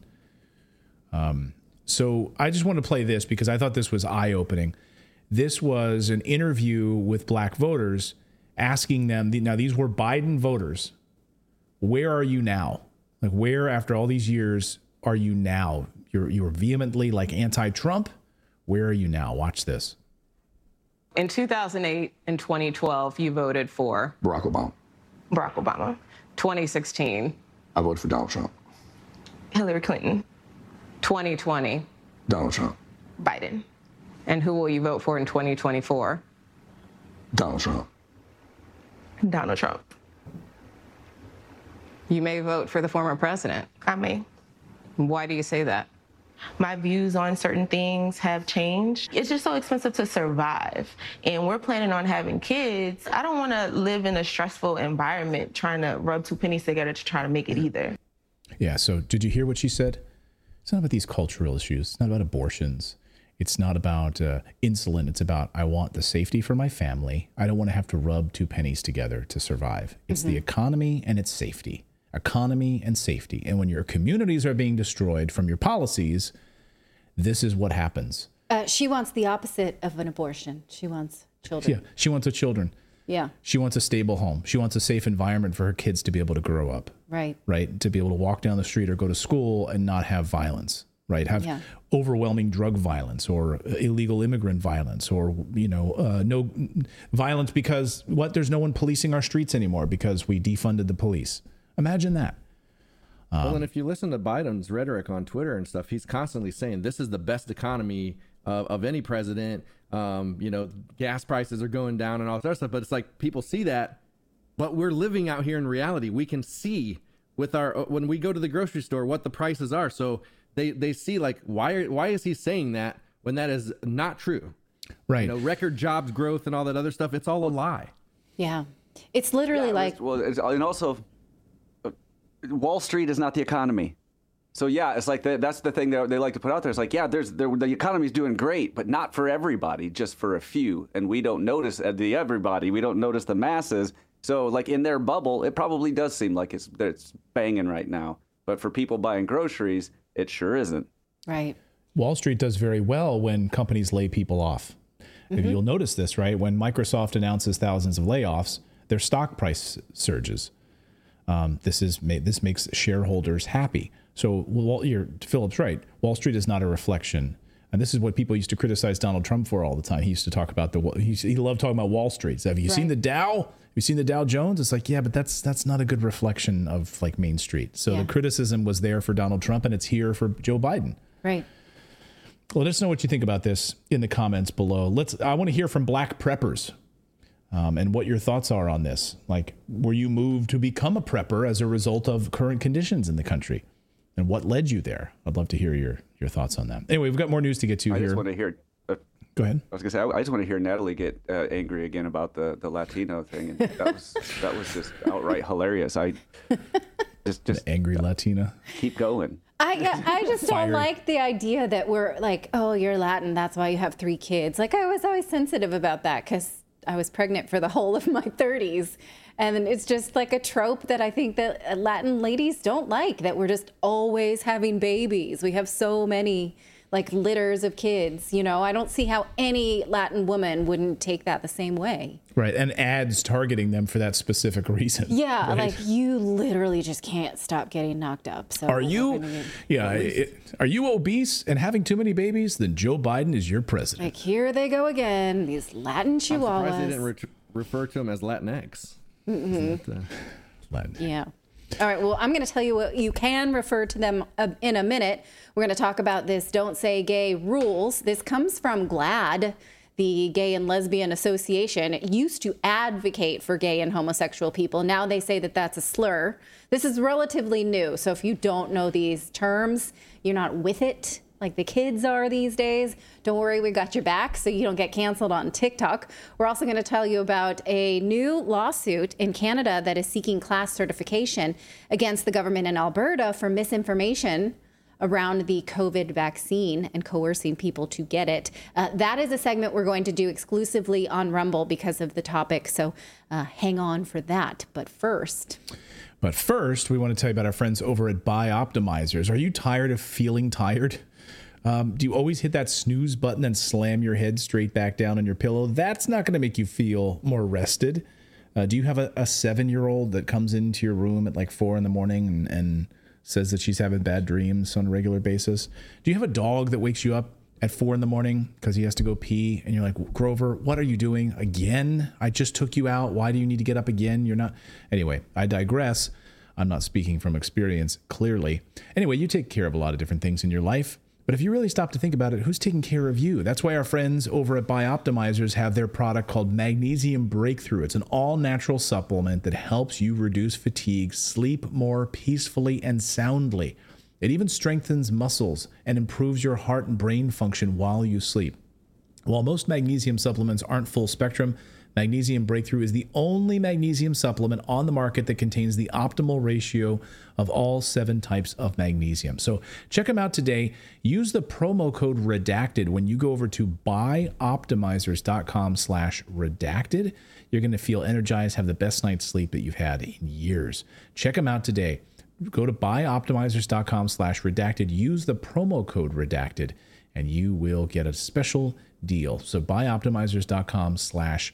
So I just want to play this because I thought this was eye-opening. This was an interview with black voters asking them, now these were Biden voters, where are you now? Like, where after all these years are you now? You're vehemently like anti-Trump. Where are you now? Watch this. In 2008 and 2012, you voted for Barack Obama. 2016. I voted for Donald Trump. Hillary Clinton. 2020. Donald Trump. Biden. And who will you vote for in 2024? Donald Trump. Donald Trump. You may vote for the former president. I may. Why do you say that? My views on certain things have changed. It's just so expensive to survive. And we're planning on having kids. I don't want to live in a stressful environment trying to rub two pennies together to try to make it either. Yeah, so did you hear what she said? It's not about these cultural issues. It's not about abortions. It's not about insulin. It's about, I want the safety for my family. I don't want to have to rub two pennies together to survive. It's the economy and it's safety. Economy and safety. And when your communities are being destroyed from your policies, this is what happens. She wants the opposite of an abortion. She wants children. Yeah, she wants children. Yeah. She wants a stable home. She wants a safe environment for her kids to be able to grow up. Right. Right. To be able to walk down the street or go to school and not have violence. Right. Have overwhelming drug violence or illegal immigrant violence or, no violence because there's no one policing our streets anymore because we defunded the police. Imagine that. Well, and if you listen to Biden's rhetoric on Twitter and stuff, he's constantly saying this is the best economy of any president. Gas prices are going down and all that other stuff. But it's like people see that, but we're living out here in reality. We can see with when we go to the grocery store what the prices are. So they see like why is he saying that when that is not true? Right. Record jobs growth and all that other stuff. It's all a lie. Yeah, it's literally and also. Wall Street is not the economy. So yeah, it's like that's the thing that they like to put out there. It's like, yeah, the economy's doing great, but not for everybody, just for a few. And we don't notice the everybody. We don't notice the masses. So like in their bubble, it probably does seem like it's banging right now. But for people buying groceries, it sure isn't. Right. Wall Street does very well when companies lay people off. If you'll notice this, right? When Microsoft announces thousands of layoffs, their stock price surges. This makes shareholders happy. So Philip's right. Wall Street is not a reflection. And this is what people used to criticize Donald Trump for all the time. He used to talk about he loved talking about Wall Street. So have you seen the Dow? Have you seen the Dow Jones? It's like, yeah, but that's not a good reflection of like Main Street. So the criticism was there for Donald Trump, and it's here for Joe Biden. Right. Let us know what you think about this in the comments below. I want to hear from black preppers and what your thoughts are on this. Like, were you moved to become a prepper as a result of current conditions in the country? And what led you there? I'd love to hear your thoughts on that. Anyway, we've got more news to get to here. I just want to hear. Go ahead. I was going to say, I just want to hear Natalie get angry again about the Latino thing. And that was just outright hilarious. I just the angry Latina. Keep going. I just don't like the idea that we're like, oh, you're Latin, that's why you have 3 kids. Like, I was always sensitive about that because I was pregnant for the whole of my 30s. And it's just like a trope that I think that Latin ladies don't like, that we're just always having babies. We have so many like litters of kids, you know. I don't see how any Latin woman wouldn't take that the same way. Right, and ads targeting them for that specific reason. Yeah, right? Like you literally just can't stop getting knocked up. So are you obese and having too many babies? Then Joe Biden is your president. Like, here they go again, these Latin chihuahuas. I'm surprised they didn't refer to him as Latinx. Latin. Yeah. All right, well, I'm going to tell you what you can refer to them in a minute. We're going to talk about this Don't Say Gay rules. This comes from GLAAD, the Gay and Lesbian Association. It used to advocate for gay and homosexual people. Now they say that that's a slur. This is relatively new. So if you don't know these terms, you're not with it like the kids are these days, don't worry, we got your back so you don't get canceled on TikTok. We're also going to tell you about a new lawsuit in Canada that is seeking class certification against the government in Alberta for misinformation around the COVID vaccine and coercing people to get it. That is a segment we're going to do exclusively on Rumble because of the topic, so hang on for that. But first, we want to tell you about our friends over at Bioptimizers. Are you tired of feeling tired? Do you always hit that snooze button and slam your head straight back down on your pillow? That's not going to make you feel more rested. Do you have a 7-year-old that comes into your room at like 4 a.m. and says that she's having bad dreams on a regular basis? Do you have a dog that wakes you up at 4 a.m. because he has to go pee and you're like, Grover, what are you doing again? I just took you out. Why do you need to get up again? You're not. Anyway, I digress. I'm not speaking from experience, clearly. Anyway, you take care of a lot of different things in your life. But if you really stop to think about it, who's taking care of you? That's why our friends over at Bioptimizers have their product called Magnesium Breakthrough. It's an all-natural supplement that helps you reduce fatigue, sleep more peacefully and soundly. It even strengthens muscles and improves your heart and brain function while you sleep. While most magnesium supplements aren't full spectrum, Magnesium Breakthrough is the only magnesium supplement on the market that contains the optimal ratio of all 7 types of magnesium. So check them out today. Use the promo code REDACTED when you go over to bioptimizers.com/redacted. You're going to feel energized, have the best night's sleep that you've had in years. Check them out today. Go to bioptimizers.com/redacted. Use the promo code REDACTED and you will get a special deal. So bioptimizers.com/redacted.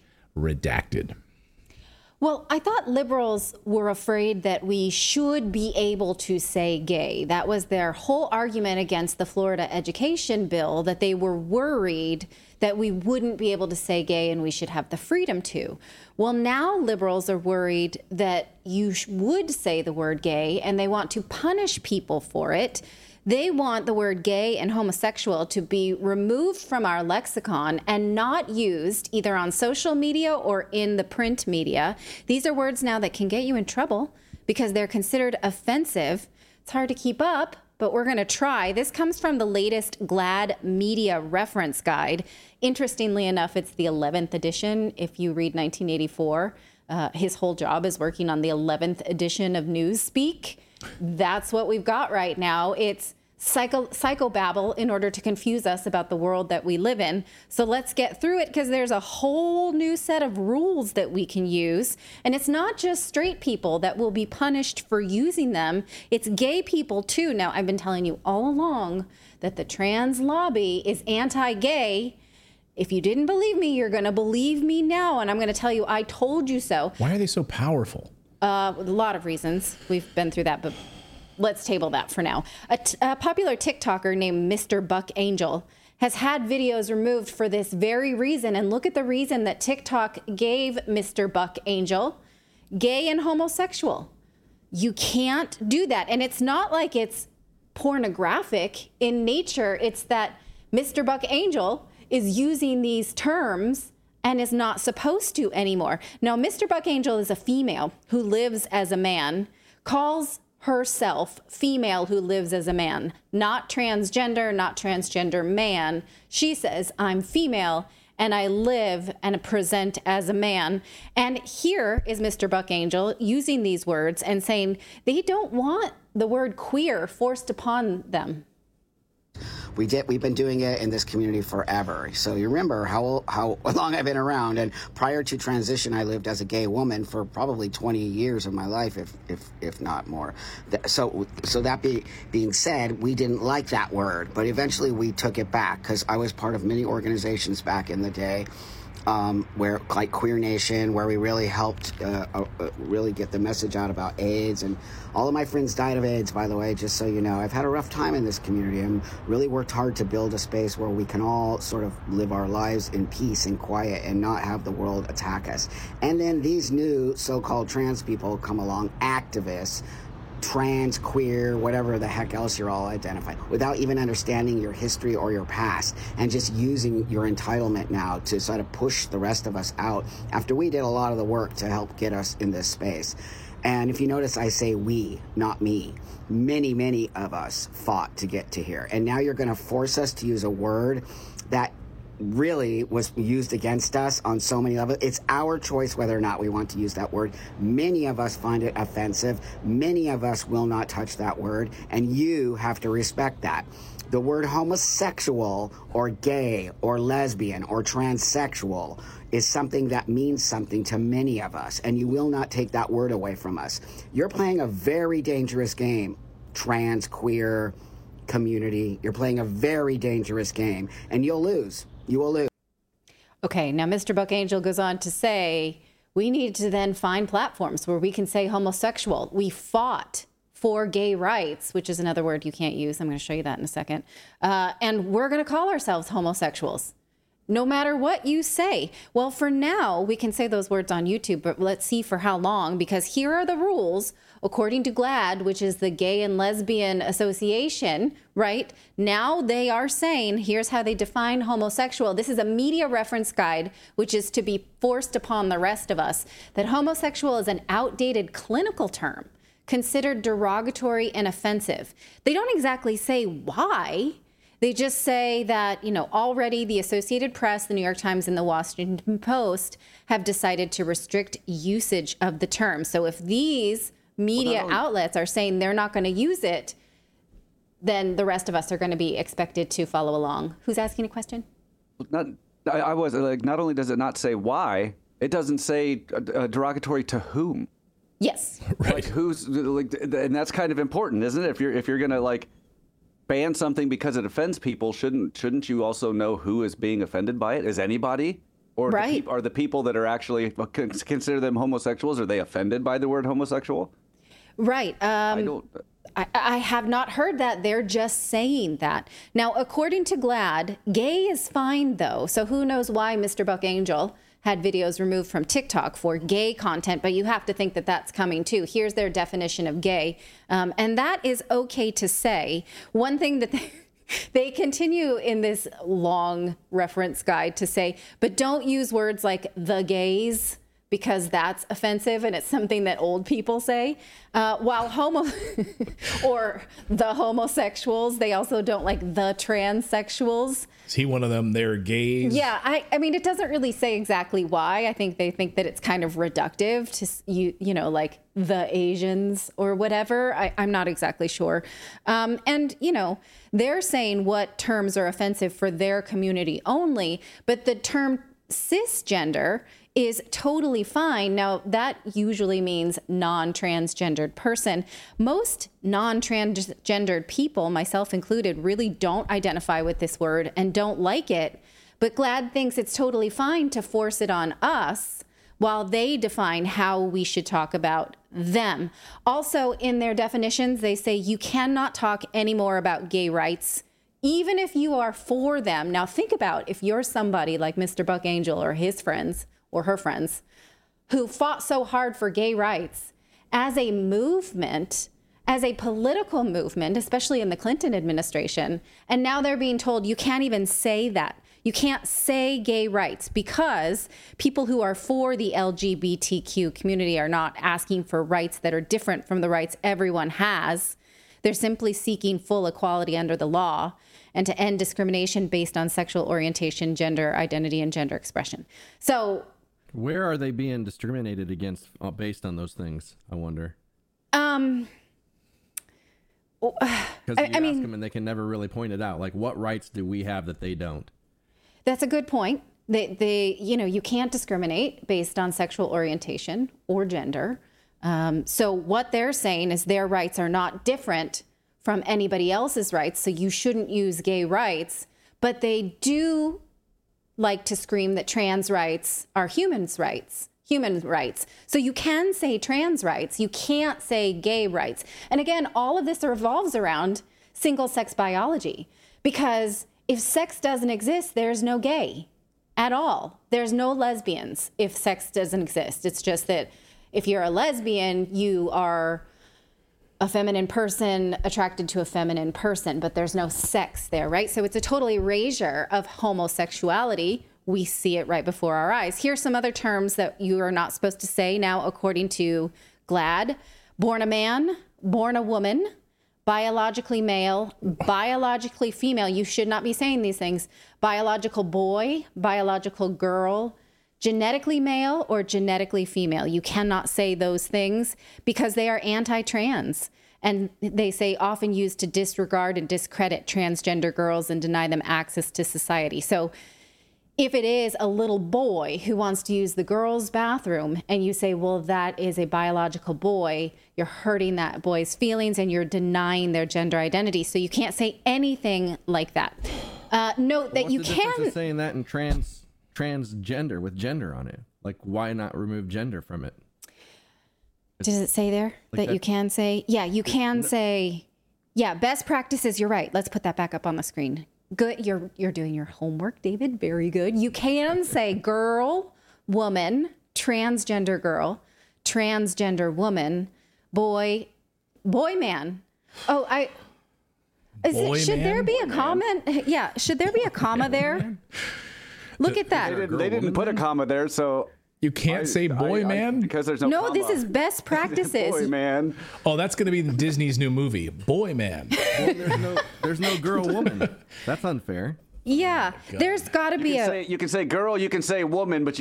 Well, I thought liberals were afraid that we should be able to say gay. That was their whole argument against the Florida education bill, that they were worried that we wouldn't be able to say gay and we should have the freedom to. Well, now liberals are worried that you would say the word gay and they want to punish people for it. They want the word gay and homosexual to be removed from our lexicon and not used either on social media or in the print media. These are words now that can get you in trouble because they're considered offensive. It's hard to keep up, but we're going to try. This comes from the latest GLAAD Media Reference Guide. Interestingly enough, it's the 11th edition. If you read 1984, his whole job is working on the 11th edition of Newspeak. That's what we've got right now. It's psychobabble in order to confuse us about the world that we live in. So let's get through it, because there's a whole new set of rules that we can use. And it's not just straight people that will be punished for using them. It's gay people too. Now, I've been telling you all along that the trans lobby is anti-gay. If you didn't believe me, you're going to believe me now. And I'm going to tell you, I told you so. Why are they so powerful? A lot of reasons. We've been through that, but let's table that for now. A popular TikToker named Mr. Buck Angel has had videos removed for this very reason. And look at the reason that TikTok gave Mr. Buck Angel: gay and homosexual. You can't do that. And it's not like it's pornographic in nature. It's that Mr. Buck Angel is using these terms and is not supposed to anymore. Now, Mr. Buck Angel is a female who lives as a man, calls herself female who lives as a man, not transgender man. She says, I'm female and I live and present as a man. And here is Mr. Buck Angel using these words and saying they don't want the word queer forced upon them. We've been doing it in this community forever. So you remember how long I've been around. And prior to transition, I lived as a gay woman for probably 20 years of my life, if not more. So that being said, we didn't like that word, but eventually we took it back, because I was part of many organizations back in the day, where, like Queer Nation, where we really helped really get the message out about AIDS. And all of my friends died of AIDS, by the way, just so you know. I've had a rough time in this community and really worked hard to build a space where we can all sort of live our lives in peace and quiet and not have the world attack us. And then these new so-called trans people come along, activists, trans, queer, whatever the heck else you're all identifying, without even understanding your history or your past, and just using your entitlement now to sort of push the rest of us out after we did a lot of the work to help get us in this space. And if you notice, I say we, not me. Many of us fought to get to here. And now you're going to force us to use a word that really was used against us on so many levels. It's our choice whether or not we want to use that word. Many of us find it offensive. Many of us will not touch that word, and you have to respect that. The word homosexual or gay or lesbian or transsexual is something that means something to many of us, and you will not take that word away from us. You're playing a very dangerous game, trans, queer community. You're playing a very dangerous game, and you'll lose. You will lose. Okay, now Mr. Buck Angel goes on to say, we need to then find platforms where we can say homosexual. We fought for gay rights, which is another word you can't use. I'm going to show you that in a second. And we're going to call ourselves homosexuals, no matter what you say. Well, for now, we can say those words on YouTube, but let's see for how long, because here are the rules. According to GLAAD, which is the Gay and Lesbian Association, right? Now they are saying, here's how they define homosexual. This is a media reference guide, which is to be forced upon the rest of us, that homosexual is an outdated clinical term, considered derogatory and offensive. They don't exactly say why. They just say that, already the Associated Press, the New York Times, and the Washington Post have decided to restrict usage of the term. So if these media outlets are saying they're not going to use it, then the rest of us are going to be expected to follow along. Who's asking a question? Not only does it not say why, it doesn't say derogatory to whom. Yes. Right. Like who's and that's kind of important, isn't it? If you're going to ban something because it offends people, shouldn't you also know who is being offended by it? Is anybody? Or right. Are the people that are actually consider them homosexuals, are they offended by the word homosexual? Right. I have not heard that. They're just saying that. Now, according to GLAAD, gay is fine, though. So who knows why Mr. Buck Angel had videos removed from TikTok for gay content, but you have to think that that's coming too. Here's their definition of gay. And that is okay to say. One thing that they continue in this long reference guide to say, but don't use words like the gays, because that's offensive and it's something that old people say. While or the homosexuals, they also don't like the transsexuals. Is he one of them? They're gays? Yeah, I mean, it doesn't really say exactly why. I think they think that it's kind of reductive to, you know, like the Asians or whatever. I'm not exactly sure. And, you know, they're saying what terms are offensive for their community only, but the term cisgender is totally fine. Now, that usually means non-transgendered person. Most non-transgendered people, myself included, really don't identify with this word and don't like it. But GLAAD thinks it's totally fine to force it on us while they define how we should talk about them. Also, in their definitions, they say you cannot talk anymore about gay rights, even if you are for them. Now, think about if you're somebody like Mr. Buck Angel or his friends, or her friends, who fought so hard for gay rights as a movement, as a political movement, especially in the Clinton administration. And now they're being told you can't even say that. You can't say gay rights because people who are for the LGBTQ community are not asking for rights that are different from the rights everyone has. They're simply seeking full equality under the law and to end discrimination based on sexual orientation, gender identity, and gender expression. So, where are they being discriminated against based on those things, I wonder? Because you ask them and they can never really point it out. Like, what rights do we have that they don't? That's a good point. They you know, you can't discriminate based on sexual orientation or gender. So what they're saying is their rights are not different from anybody else's rights, so you shouldn't use gay rights. But they do like to scream that trans rights are human rights. So you can say trans rights, you can't say gay rights. And again, all of this revolves around single-sex biology, because if sex doesn't exist, there's no gay at all. There's no lesbians if sex doesn't exist. It's just that if you're a lesbian, you are a feminine person attracted to a feminine person, but there's no sex there, right? So it's a total erasure of homosexuality. We see it right before our eyes. Here's some other terms that you are not supposed to say now, according to GLAAD. Born a man, born a woman, biologically male, biologically female. You should not be saying these things. Biological boy, biological girl, genetically male or genetically female. You cannot say those things because they are anti-trans. And they say often used to disregard and discredit transgender girls and deny them access to society. So if it is a little boy who wants to use the girls' bathroom and you say, well, that is a biological boy, you're hurting that boy's feelings and you're denying their gender identity. So you can't say anything like that. Note that you can. What's the difference in saying that in transgender with gender on it? Like, why not remove gender from it? Does it say there that you can say? Yeah, you can say, yeah, best practices. You're right. Let's put that back up on the screen. Good. You're doing your homework, David. Very good. You can say girl, woman, transgender girl, transgender woman, boy, man. Oh, should there be a comment? Yeah. Should there be a comma there? Look at that. They didn't put a comma there, so you can't say boy man because there's no. No, comma. This is best practices. Boy man. Oh, that's going to be Disney's new movie, Boy Man. Well, there's no girl woman. That's unfair. Yeah, there's got to be you can say girl, you can say woman, but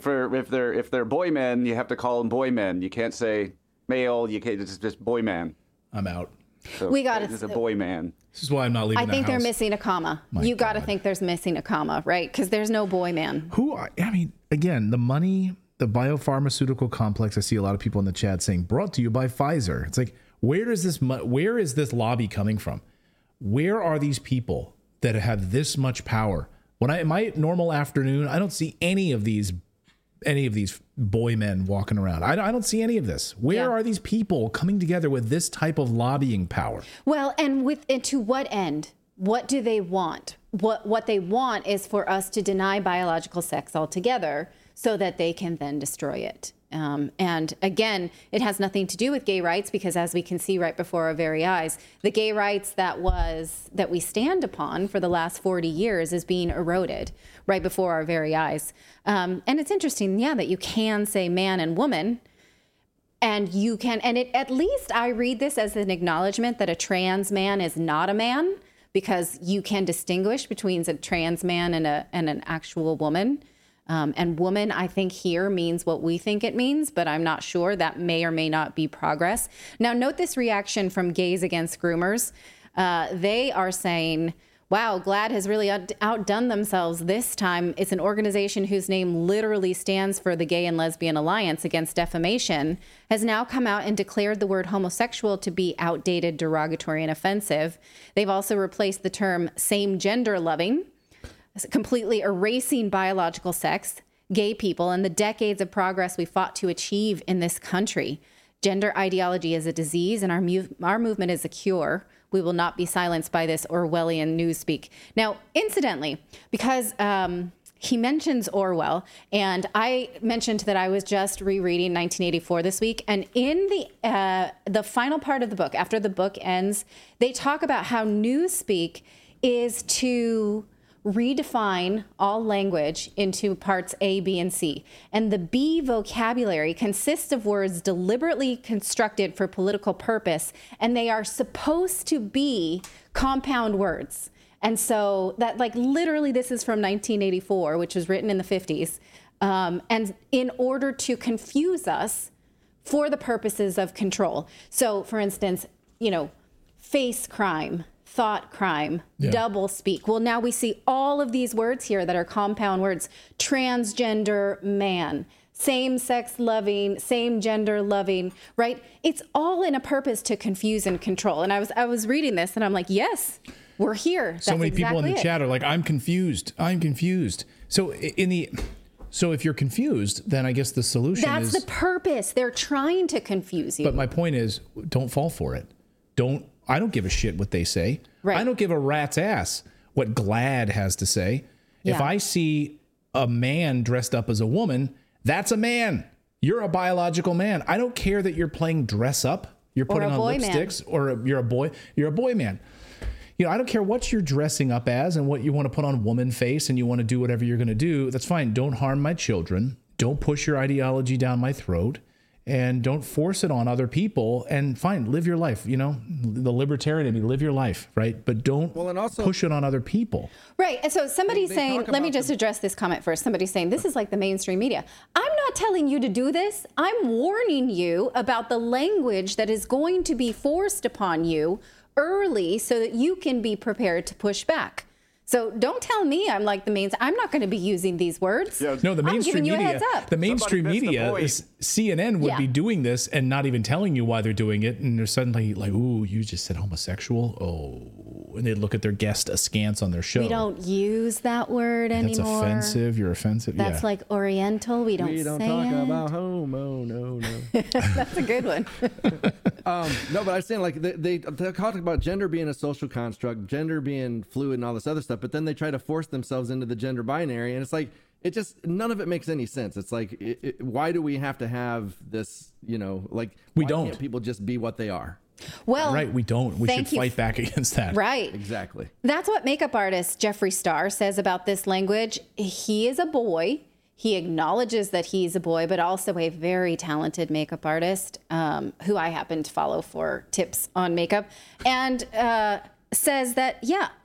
if they're boy men, you have to call them boy men. You can't say male. You can't. It's just boy man. I'm out. So we got it. It's a boy man. This is why I'm not leaving. I think the house. they're missing a comma. You got to think there's missing a comma, right? Because there's no boy man. I mean, again, the money, the biopharmaceutical complex. I see a lot of people in the chat saying brought to you by Pfizer. It's like, where is this lobby coming from? Where are these people that have this much power? In my normal afternoon, I don't see any of these boy men walking around. I don't see any of this. Where are these people coming together with this type of lobbying power? Well, and to what end? What do they want? What they want is for us to deny biological sex altogether so that they can then destroy it. And again, it has nothing to do with gay rights, because as we can see right before our very eyes, the gay rights that we stand upon for the last 40 years is being eroded right before our very eyes. And it's interesting, that you can say man and woman, and you can, and at least I read this as an acknowledgement that a trans man is not a man, because you can distinguish between a trans man and an actual woman. And woman, I think here means what we think it means, but I'm not sure. That may or may not be progress. Now, note this reaction from Gays Against Groomers. They are saying, wow, GLAAD has really outdone themselves this time. It's an organization whose name literally stands for the Gay and Lesbian Alliance Against Defamation, has now come out and declared the word homosexual to be outdated, derogatory, and offensive. They've also replaced the term same-gender loving, completely erasing biological sex, gay people, and the decades of progress we fought to achieve in this country. Gender ideology is a disease, and our movement is a cure. We will not be silenced by this Orwellian newspeak. Now, incidentally, because he mentions Orwell, and I mentioned that I was just rereading 1984 this week, and in the final part of the book, after the book ends, they talk about how newspeak is to redefine all language into parts A, B, and C. And the B vocabulary consists of words deliberately constructed for political purpose, and they are supposed to be compound words. And so that, like, literally this is from 1984, which was written in the 50s. And in order to confuse us for the purposes of control. So, for instance, face crime, thought crime, double speak. Well, now we see all of these words here that are compound words: transgender man, same-sex loving, same-gender loving, right? It's all in a purpose to confuse and control. And I was reading this, and I'm like, yes, we're here. That's so many people in the exactly chat are like, I'm confused. So if you're confused, then I guess the solution is... That's the purpose. They're trying to confuse you. But my point is, don't fall for it. I don't give a shit what they say. Right. I don't give a rat's ass what GLAAD has to say. Yeah. If I see a man dressed up as a woman, that's a man. You're a biological man. I don't care that you're playing dress up. You're putting on lipsticks, or you're a boy. You're a boy man. I don't care what you're dressing up as and what you want to put on woman face, and you want to do whatever you're going to do. That's fine. Don't harm my children. Don't push your ideology down my throat. And don't force it on other people. And fine, live your life. The libertarian in me, live your life, right? But don't push it on other people. Right. And so somebody's saying, let me just address this comment first. Somebody's saying, this is like the mainstream media. I'm not telling you to do this. I'm warning you about the language that is going to be forced upon you early so that you can be prepared to push back. So don't tell me I'm like the mainstream. I'm not going to be using these words. Yeah. No, the mainstream media. The mainstream media is CNN would be doing this and not even telling you why they're doing it, and they're suddenly like, "Ooh, you just said homosexual." Oh, and they look at their guest askance on their show. We don't use that word anymore. That's offensive. You're offensive. That's like Oriental. We don't talk about homo. No. That's a good one. No, but I was saying, like, they talk about gender being a social construct, gender being fluid, and all this other stuff. But then they try to force themselves into the gender binary, and it's like, none of it makes any sense. It's like, why do we have to have this? We don't. Can't people just be what they are? Well, right, we don't. We should fight back against that. Right. Exactly. That's what makeup artist Jeffree Star says about this language. He is a boy. He acknowledges that he's a boy, but also a very talented makeup artist who I happen to follow for tips on makeup. And says that,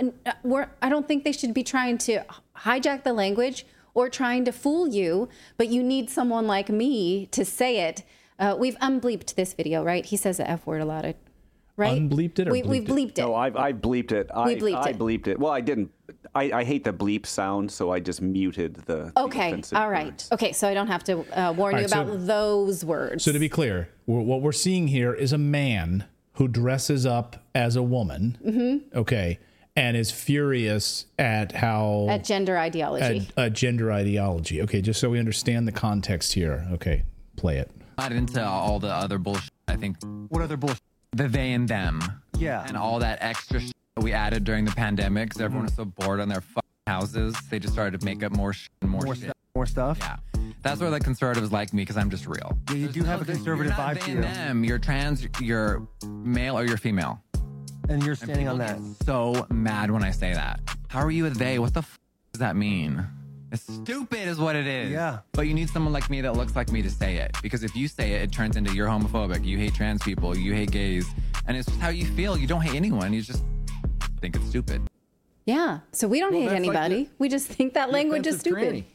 I don't think they should be trying to hijack the language or trying to fool you, but you need someone like me to say it. We've unbleeped this video, right? He says the F word a lot, right? Unbleeped it or we've bleeped it? No, I bleeped it. I bleeped it. Well, I didn't. I hate the bleep sound, so I just muted the offensive all right. words. Okay, so I don't have to warn you about those words. So to be clear, what we're seeing here is a man who dresses up as a woman, okay, and is furious at how... At gender ideology. At gender ideology. Okay, just so we understand the context here. Okay, play it. Not into all the other bullshit, I think. What other bullshit? The they and them. Yeah. And all that extra shit that we added during the pandemic, because everyone was so bored on their fucking houses. They just started to make up more shit and more shit. More stuff? Yeah. That's where the conservatives like me, because I'm just real. Yeah, you do have a conservative vibe to you. Them. You're trans, you're male, or you're female. And you're standing on that. So mad when I say that. How are you a they? What the does that mean? It's stupid is what it is. Yeah. But you need someone like me that looks like me to say it. Because if you say it, it turns into you're homophobic, you hate trans people, you hate gays. And it's just how you feel. You don't hate anyone. You just think it's stupid. Yeah. So we don't hate anybody. Like we just think that language is stupid. Tranny.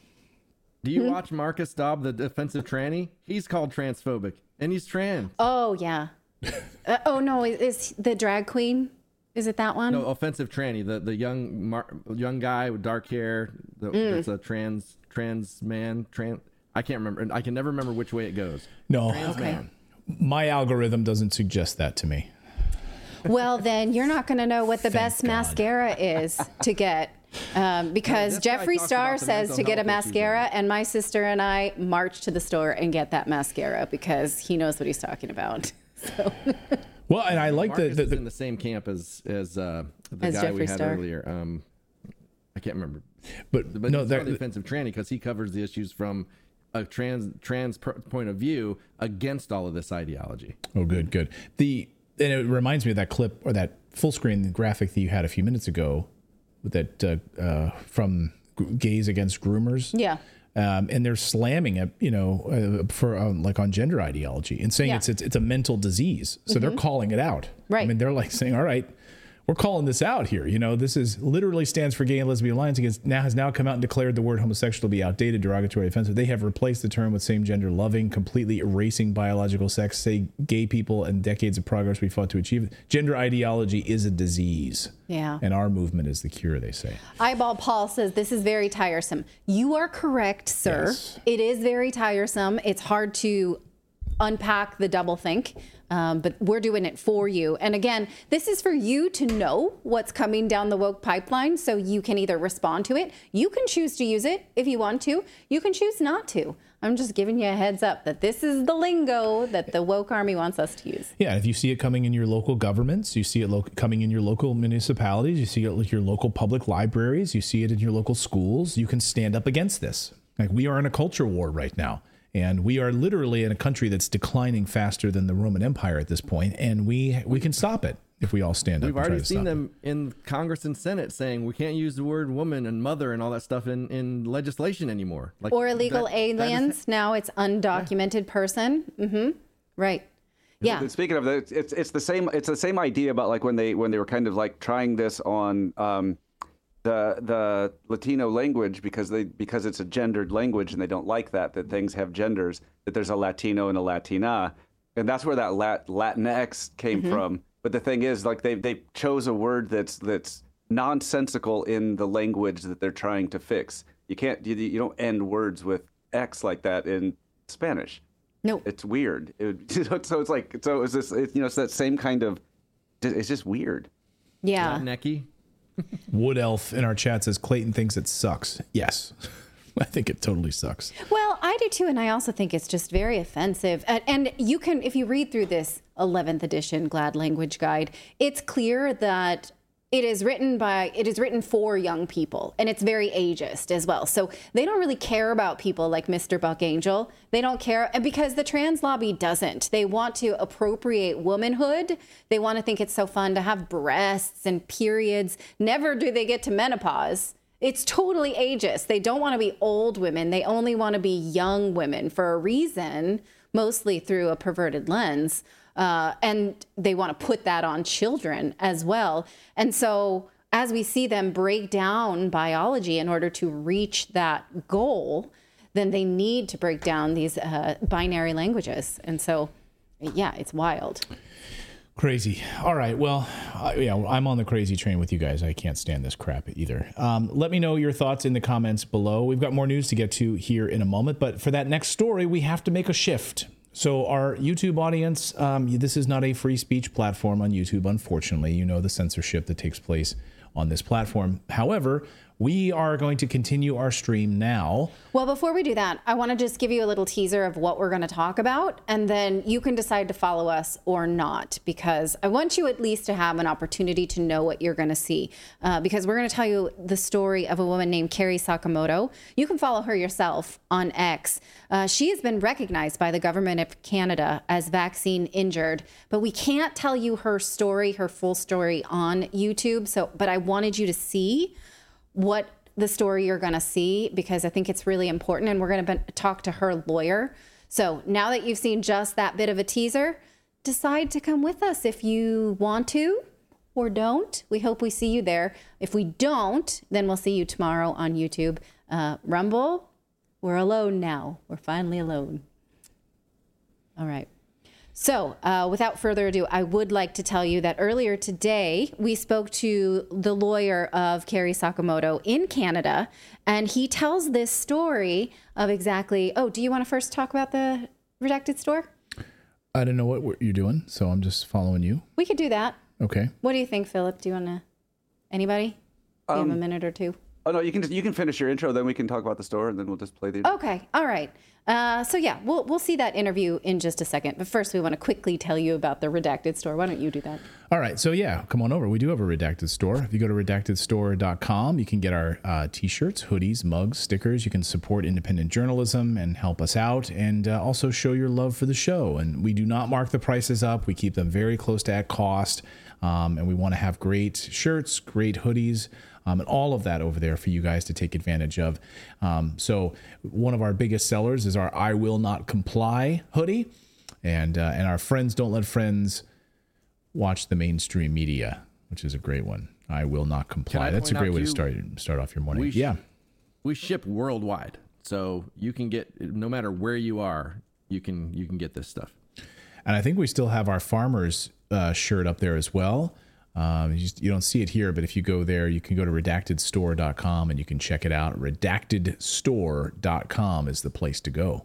Do you watch Marcus Daub, the defensive tranny? He's called transphobic, and he's trans. Oh, yeah. Oh, no. Is the drag queen? Is it that one? No, offensive tranny. The young guy with dark hair. That's a trans man. I can't remember. I can never remember which way it goes. No. Trans man. My algorithm doesn't suggest that to me. Well, then you're not going to know what the best mascara is to get. Because Jeffree Star says to get a mascara, and my sister and I march to the store and get that mascara because he knows what he's talking about. So. Well, and I like Marcus is in the same camp as the guy Jeffree we had Star. earlier. I can't remember, but no, he's the offensive tranny because he covers the issues from a trans point of view against all of this ideology. Oh, good. And it reminds me of that clip or that full screen graphic that you had a few minutes ago, with that from Gays Against Groomers. Yeah. And they're slamming it, for like on gender ideology and saying it's a mental disease. So they're calling it out. Right. I mean, they're like saying, all right, we're calling this out here. This is literally stands for Gay and Lesbian Alliance has now come out and declared the word homosexual to be outdated, derogatory, offensive. They have replaced the term with same gender loving, completely erasing biological sex, say gay people and decades of progress we fought to achieve. Gender ideology is a disease. Yeah. And our movement is the cure, they say. Eyeball Paul says this is very tiresome. You are correct, sir. Yes. It is very tiresome. It's hard to unpack the doublethink. But we're doing it for you. And again, this is for you to know what's coming down the woke pipeline so you can either respond to it. You can choose to use it if you want to. You can choose not to. I'm just giving you a heads up that this is the lingo that the woke army wants us to use. Yeah, if you see it coming in your local governments, you see it coming in your local municipalities, you see it with your local public libraries, you see it in your local schools, you can stand up against this. Like, we are in a culture war right now. And we are literally in a country that's declining faster than the Roman Empire at this point, and we can stop it if we all stand up. We've already seen them in Congress and Senate saying we can't use the word woman and mother and all that stuff in legislation anymore. Like, or illegal aliens. Now it's undocumented person. Mm-hmm. Right. Yeah. Speaking of that, it's the same idea about like when they were kind of like trying this on the Latino language because it's a gendered language and they don't like that things have genders, that there's a Latino and a Latina, and that's where that Latinx came from. But the thing is, like they chose a word that's nonsensical in the language that they're trying to fix. You don't end words with X like that in Spanish. No, it's weird. So it's that same kind of. It's just weird. Yeah. Necky. Wood Elf in our chat says Clayton thinks it sucks. Yes, I think it totally sucks. Well, I do too, and I also think it's just very offensive. And you can, if you read through this 11th edition GLAAD language guide, it's clear that it is written for young people, and it's very ageist as well. So they don't really care about people like Mr. Buck Angel. They don't care, and because the trans lobby doesn't. They want to appropriate womanhood. They want to think it's so fun to have breasts and periods. Never do they get to menopause. It's totally ageist. They don't want to be old women. They only want to be young women for a reason, mostly through a perverted lens. And they want to put that on children as well. And so as we see them break down biology in order to reach that goal, then they need to break down these binary languages. And so, yeah, it's wild. Crazy. All right. Well, I'm on the crazy train with you guys. I can't stand this crap either. Let me know your thoughts in the comments below. We've got more news to get to here in a moment. But for that next story, we have to make a shift. So our YouTube audience, this is not a free speech platform on YouTube, unfortunately. You know the censorship that takes place on this platform. However, we are going to continue our stream now. Well, before we do that, I want to just give you a little teaser of what we're going to talk about, and then you can decide to follow us or not, because I want you at least to have an opportunity to know what you're going to see, because we're going to tell you the story of a woman named Carrie Sakamoto. You can follow her yourself on X. She has been recognized by the government of Canada as vaccine injured, but we can't tell you her story, her full story on YouTube. But I wanted you to see what the story you're going to see, because I think it's really important, and we're going to talk to her lawyer. So now that you've seen just that bit of a teaser, decide to come with us if you want to or don't. We hope we see you there. If we don't, then we'll see you tomorrow on YouTube. Rumble, we're alone now. We're finally alone. All right. So without further ado, I would like to tell you that earlier today, we spoke to the lawyer of Carrie Sakamoto in Canada, and he tells this story of exactly, do you want to first talk about the redacted store? I don't know what you're doing, so I'm just following you. We could do that. Okay. What do you think, Philip? Do you want to, anybody? Do you have a minute or two? Oh, no, you can finish your intro, then we can talk about the store, and then we'll just play the... Okay, all right. So yeah, we'll see that interview in just a second. But first, we want to quickly tell you about the redacted store. Why don't you do that? All right. So yeah, come on over. We do have a redacted store. If you go to redactedstore.com, you can get our T-shirts, hoodies, mugs, stickers. You can support independent journalism and help us out, and also show your love for the show. And we do not mark the prices up. We keep them very close to at cost. And we want to have great shirts, great hoodies, and all of that over there for you guys to take advantage of. So one of our biggest sellers is our I Will Not Comply hoodie. And our Friends Don't Let Friends Watch the Mainstream Media, which is a great one. I Will Not Comply. That's a great way to start off your morning. We ship worldwide. So you can get, no matter where you are, you can get this stuff. And I think we still have our Farmers shirt up there as well. You don't see it here, but if you go there, you can go to redactedstore.com and you can check it out. Redactedstore.com is the place to go.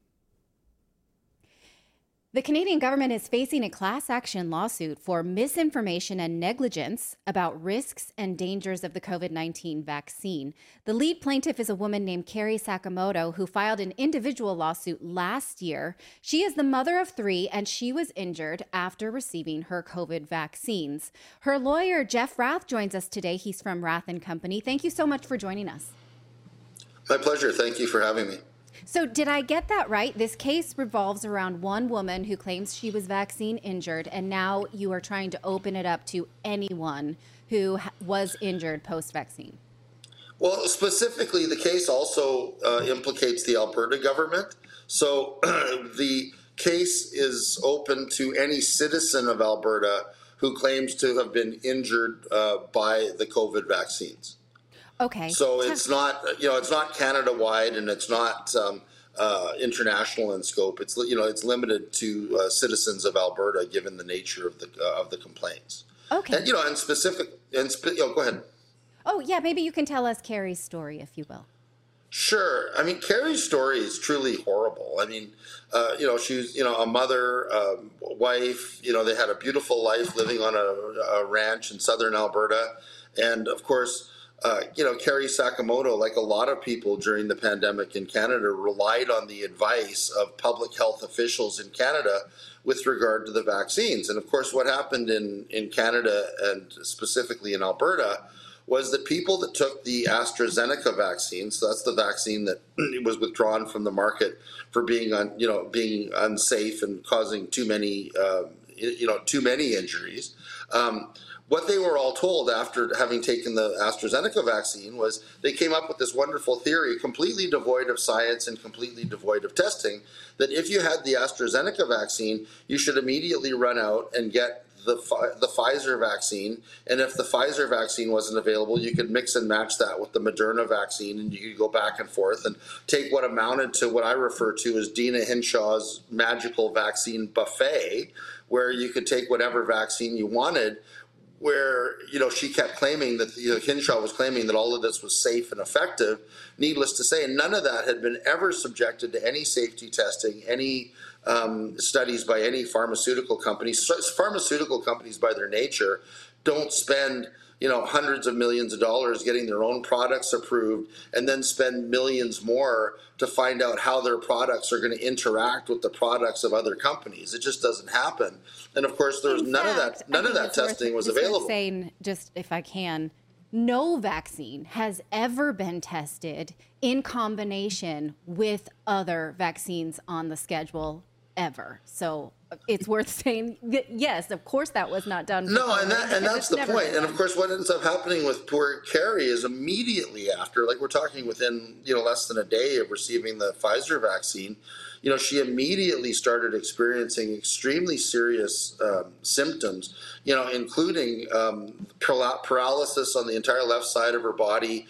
The Canadian government is facing a class action lawsuit for misinformation and negligence about risks and dangers of the COVID-19 vaccine. The lead plaintiff is a woman named Carrie Sakamoto, who filed an individual lawsuit last year. She is the mother of 3, and she was injured after receiving her COVID vaccines. Her lawyer, Jeff Rath, joins us today. He's from Rath & Company. Thank you so much for joining us. My pleasure. Thank you for having me. So did I get that right? This case revolves around one woman who claims she was vaccine injured, and now you are trying to open it up to anyone who was injured post-vaccine. Well, specifically, the case also implicates the Alberta government. So the case is open to any citizen of Alberta who claims to have been injured by the COVID vaccines. Okay. So it's not, it's not Canada-wide, and it's not international in scope. It's, it's limited to citizens of Alberta, given the nature of the complaints. Okay. And and specific, go ahead. Oh yeah, maybe you can tell us Carrie's story, if you will. Sure. I mean, Carrie's story is truly horrible. I mean, she was, a mother, wife. They had a beautiful life living on a ranch in southern Alberta, and of course. Carrie Sakamoto, like a lot of people during the pandemic in Canada, relied on the advice of public health officials in Canada with regard to the vaccines. And of course, what happened in Canada, and specifically in Alberta, was that people that took the AstraZeneca vaccine, so that's the vaccine that was withdrawn from the market for being unsafe and causing too many injuries. What they were all told after having taken the AstraZeneca vaccine was they came up with this wonderful theory, completely devoid of science and completely devoid of testing, that if you had the AstraZeneca vaccine, you should immediately run out and get the Pfizer vaccine. And if the Pfizer vaccine wasn't available, you could mix and match that with the Moderna vaccine, and you could go back and forth and take what amounted to what I refer to as Dina Hinshaw's magical vaccine buffet, where you could take whatever vaccine you wanted, where, she kept claiming that, Hinshaw was claiming that all of this was safe and effective. Needless to say, none of that had been ever subjected to any safety testing, any studies by any pharmaceutical companies. Pharmaceutical companies, by their nature, don't spend hundreds of millions of dollars getting their own products approved and then spend millions more to find out how their products are going to interact with the products of other companies. It just doesn't happen. And of course, there's none of that testing was available. Saying, just if I can, no vaccine has ever been tested in combination with other vaccines on the schedule ever. So it's worth saying that, yes, of course that was not done. No, and that's the point. And of course, what ends up happening with poor Carrie is immediately after, like we're talking within less than a day of receiving the Pfizer vaccine, she immediately started experiencing extremely serious symptoms, including paralysis on the entire left side of her body,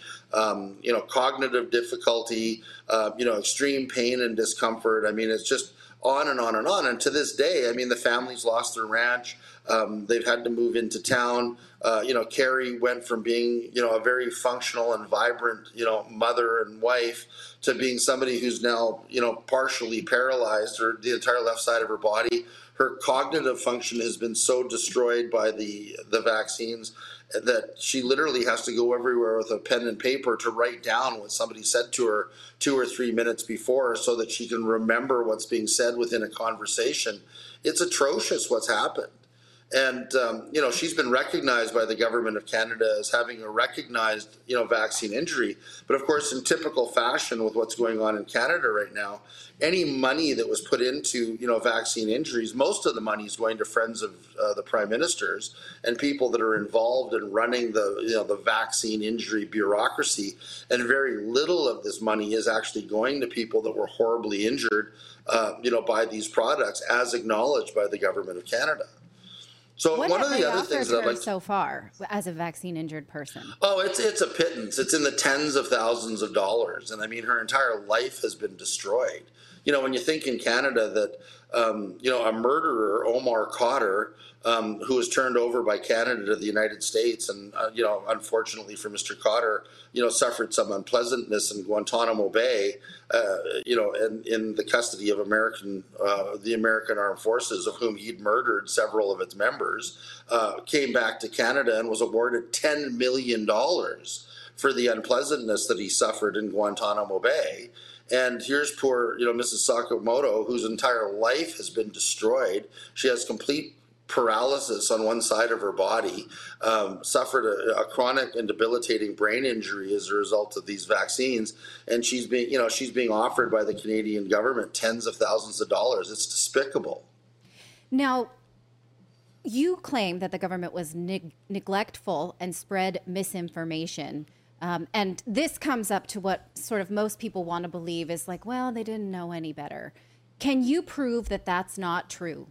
cognitive difficulty, extreme pain and discomfort. I mean, it's just on and on and on. And to this day, I mean, the family's lost their ranch. They've had to move into town. Carrie went from being, a very functional and vibrant, mother and wife to being somebody who's now, partially paralyzed, or the entire left side of her body. Her cognitive function has been so destroyed by the vaccines that she literally has to go everywhere with a pen and paper to write down what somebody said to her 2 or 3 minutes before so that she can remember what's being said within a conversation. It's atrocious what's happened. And, she's been recognized by the government of Canada as having a recognized, vaccine injury. But of course, in typical fashion with what's going on in Canada right now, any money that was put into, vaccine injuries, most of the money is going to friends of the prime ministers and people that are involved in running the vaccine injury bureaucracy. And very little of this money is actually going to people that were horribly injured, by these products, as acknowledged by the government of Canada. So what one of the other things that so far as a vaccine injured person? Oh, it's a pittance. It's in the tens of thousands of dollars, and I mean her entire life has been destroyed. When you think in Canada that a murderer, Omar Khadr, who was turned over by Canada to the United States, and unfortunately for Mr. Khadr, suffered some unpleasantness in Guantanamo Bay, and in the custody of the American Armed Forces, of whom he'd murdered several of its members, came back to Canada and was awarded $10 million for the unpleasantness that he suffered in Guantanamo Bay. And here's poor, Mrs. Sakamoto, whose entire life has been destroyed. She has complete paralysis on one side of her body, suffered a chronic and debilitating brain injury as a result of these vaccines, and she's being offered by the Canadian government tens of thousands of dollars. It's despicable. Now, you claim that the government was neglectful and spread misinformation. And this comes up to what sort of most people want to believe is like, well, they didn't know any better. Can you prove that that's not true?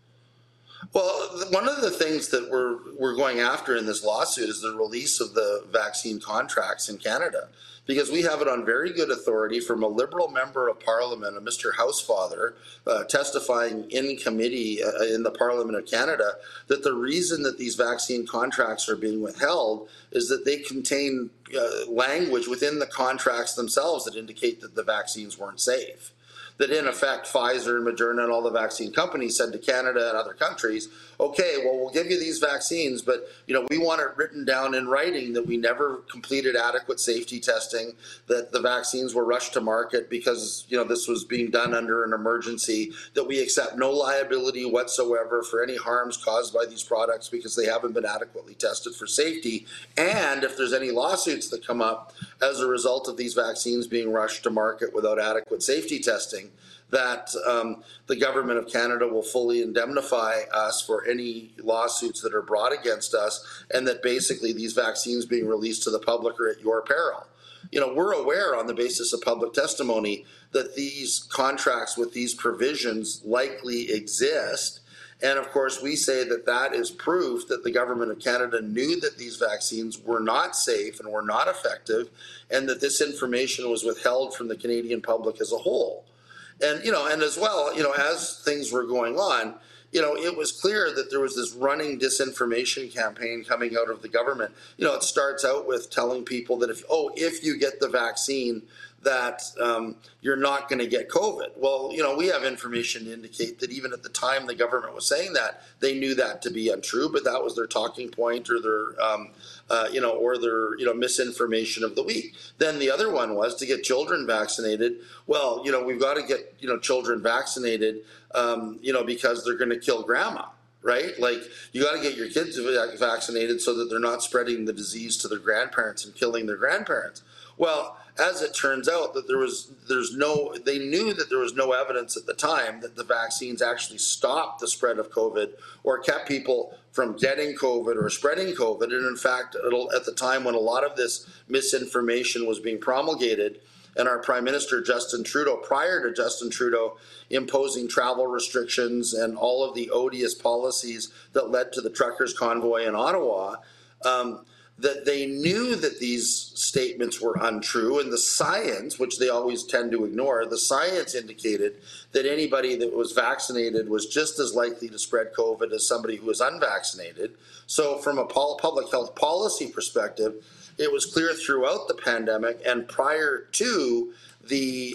Well, one of the things that we're going after in this lawsuit is the release of the vaccine contracts in Canada, because we have it on very good authority from a Liberal member of Parliament, a Mr. Housefather, testifying in committee in the Parliament of Canada, that the reason that these vaccine contracts are being withheld is that they contain language within the contracts themselves that indicate that the vaccines weren't safe. That in effect, Pfizer and Moderna and all the vaccine companies said to Canada and other countries, okay, well, we'll give you these vaccines, but we want it written down in writing that we never completed adequate safety testing, that the vaccines were rushed to market because this was being done under an emergency, that we accept no liability whatsoever for any harms caused by these products because they haven't been adequately tested for safety. And if there's any lawsuits that come up as a result of these vaccines being rushed to market without adequate safety testing, that the government of Canada will fully indemnify us for any lawsuits that are brought against us, and that basically these vaccines being released to the public are at your peril. We're aware on the basis of public testimony that these contracts with these provisions likely exist. And of course, we say that that is proof that the government of Canada knew that these vaccines were not safe and were not effective, and that this information was withheld from the Canadian public as a whole. And, and as well, as things were going on, it was clear that there was this running disinformation campaign coming out of the government. It starts out with telling people that if you get the vaccine, that you're not going to get COVID. Well, we have information to indicate that even at the time the government was saying that, they knew that to be untrue, but that was their talking point or their, misinformation of the week. Then the other one was to get children vaccinated. Well, we've got to get, children vaccinated, because they're going to kill grandma. Right? Like, you got to get your kids vaccinated so that they're not spreading the disease to their grandparents and killing their grandparents. Well, as it turns out, that they knew that there was no evidence at the time that the vaccines actually stopped the spread of COVID or kept people from getting COVID or spreading COVID. And in fact, at the time when a lot of this misinformation was being promulgated, and our Prime Minister, Justin Trudeau, prior to Justin Trudeau imposing travel restrictions and all of the odious policies that led to the truckers' convoy in Ottawa, that they knew that these statements were untrue. And the science, which they always tend to ignore, the science indicated that anybody that was vaccinated was just as likely to spread COVID as somebody who was unvaccinated. So from a public health policy perspective, it was clear throughout the pandemic and prior to the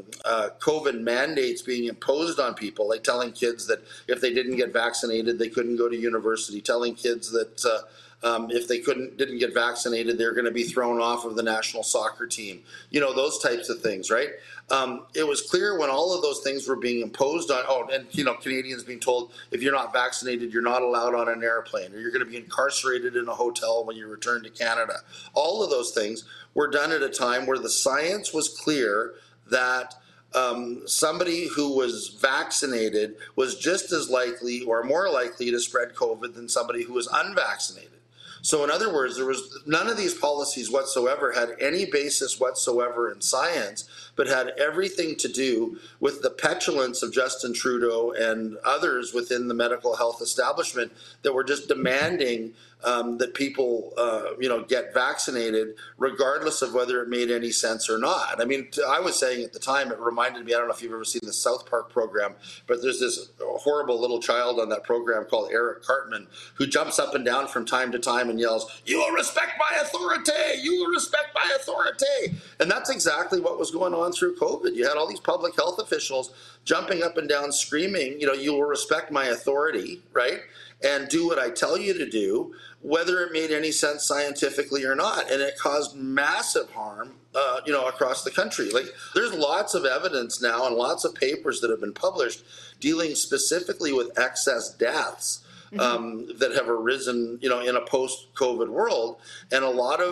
COVID mandates being imposed on people, like telling kids that if they didn't get vaccinated, they couldn't go to university, telling kids that if they didn't get vaccinated, they're going to be thrown off of the national soccer team. Those types of things, right? It was clear when all of those things were being imposed on, Canadians being told, if you're not vaccinated, you're not allowed on an airplane, or you're going to be incarcerated in a hotel when you return to Canada. All of those things were done at a time where the science was clear that somebody who was vaccinated was just as likely or more likely to spread COVID than somebody who was unvaccinated. So in other words, there was none of these policies whatsoever had any basis whatsoever in science, but had everything to do with the petulance of Justin Trudeau and others within the medical health establishment that were just demanding that people, get vaccinated regardless of whether it made any sense or not. I mean, I was saying at the time, it reminded me, I don't know if you've ever seen the South Park program, but there's this horrible little child on that program called Eric Cartman who jumps up and down from time to time and yells, "You will respect my authority! You will respect my authority!" And that's exactly what was going on through COVID. You had all these public health officials jumping up and down screaming, "You will respect my authority," right? And do what I tell you to do, whether it made any sense scientifically or not. And it caused massive harm, across the country. Like, there's lots of evidence now and lots of papers that have been published dealing specifically with excess deaths that have arisen, in a post-COVID world. And a lot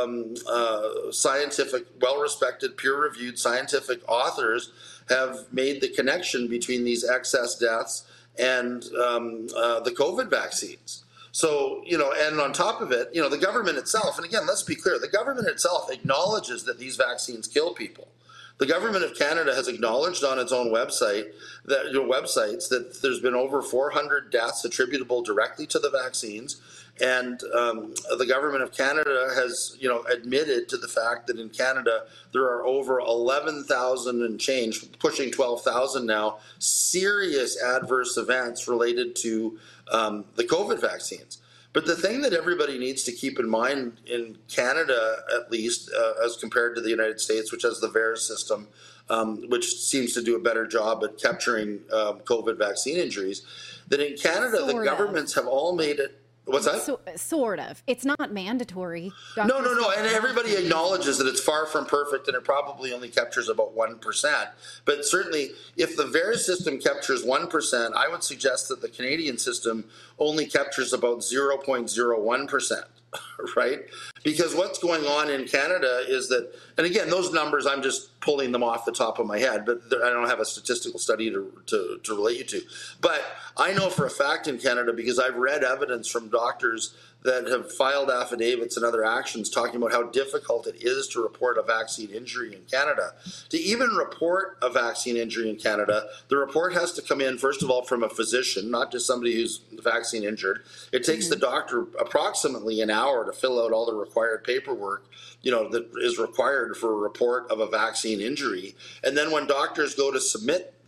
of scientific, well-respected, peer-reviewed scientific authors have made the connection between these excess deaths and the COVID vaccines. So, and on top of it, the government itself, and again, let's be clear, the government itself acknowledges that these vaccines kill people. The government of Canada has acknowledged on its own websites that there's been over 400 deaths attributable directly to the vaccines. And the government of Canada has, admitted to the fact that in Canada there are over 11,000 and change, pushing 12,000 now, serious adverse events related to the COVID vaccines. But the thing that everybody needs to keep in mind in Canada, at least, as compared to the United States, which has the VAERS system, which seems to do a better job at capturing COVID vaccine injuries, that in Canada, the governments have all made it. What's that? Sort of. It's not mandatory. No. And everybody acknowledges that it's far from perfect and it probably only captures about 1%. But certainly, if the VAERS system captures 1%, I would suggest that the Canadian system only captures about 0.01%. Right? Because what's going on in Canada is that, and again, those numbers, I'm just pulling them off the top of my head, but I don't have a statistical study to relate you to. But I know for a fact in Canada, because I've read evidence from doctors that have filed affidavits and other actions talking about how difficult it is to report a vaccine injury in Canada. To even report a vaccine injury in Canada, the report has to come in, first of all, from a physician, not just somebody who's vaccine injured. It takes the doctor approximately an hour to fill out all the required paperwork, that is required for a report of a vaccine injury. And then when doctors go to submit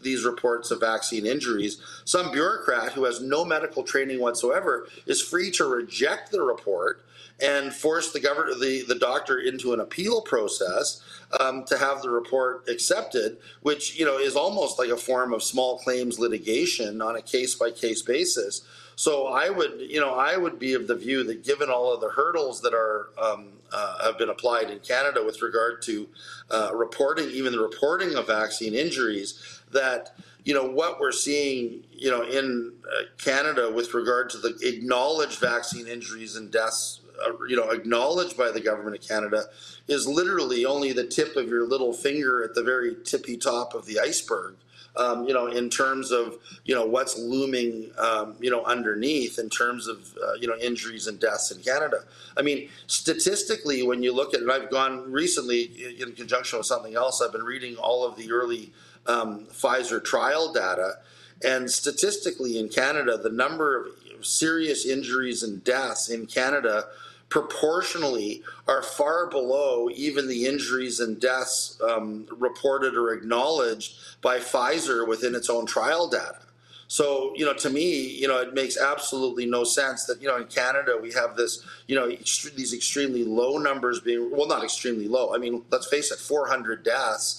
these reports of vaccine injuries, some bureaucrat who has no medical training whatsoever is free to reject the report and force the doctor into an appeal process to have the report accepted, which is almost like a form of small claims litigation on a case-by-case basis. So I would be of the view that given all of the hurdles that are have been applied in Canada with regard to reporting, even the reporting of vaccine injuries, that what we're seeing in Canada with regard to the acknowledged vaccine injuries and deaths acknowledged by the government of Canada is literally only the tip of your little finger at the very tippy top of the iceberg. In terms of, what's looming, underneath in terms of, injuries and deaths in Canada. I mean, statistically, when you look at it, I've gone recently in conjunction with something else, I've been reading all of the early Pfizer trial data, and statistically in Canada, the number of serious injuries and deaths in Canada proportionally are far below even the injuries and deaths reported or acknowledged by Pfizer within its own trial data. So, to me, it makes absolutely no sense that, in Canada we have this, these extremely low numbers being, well, not extremely low. I mean, let's face it, 400 deaths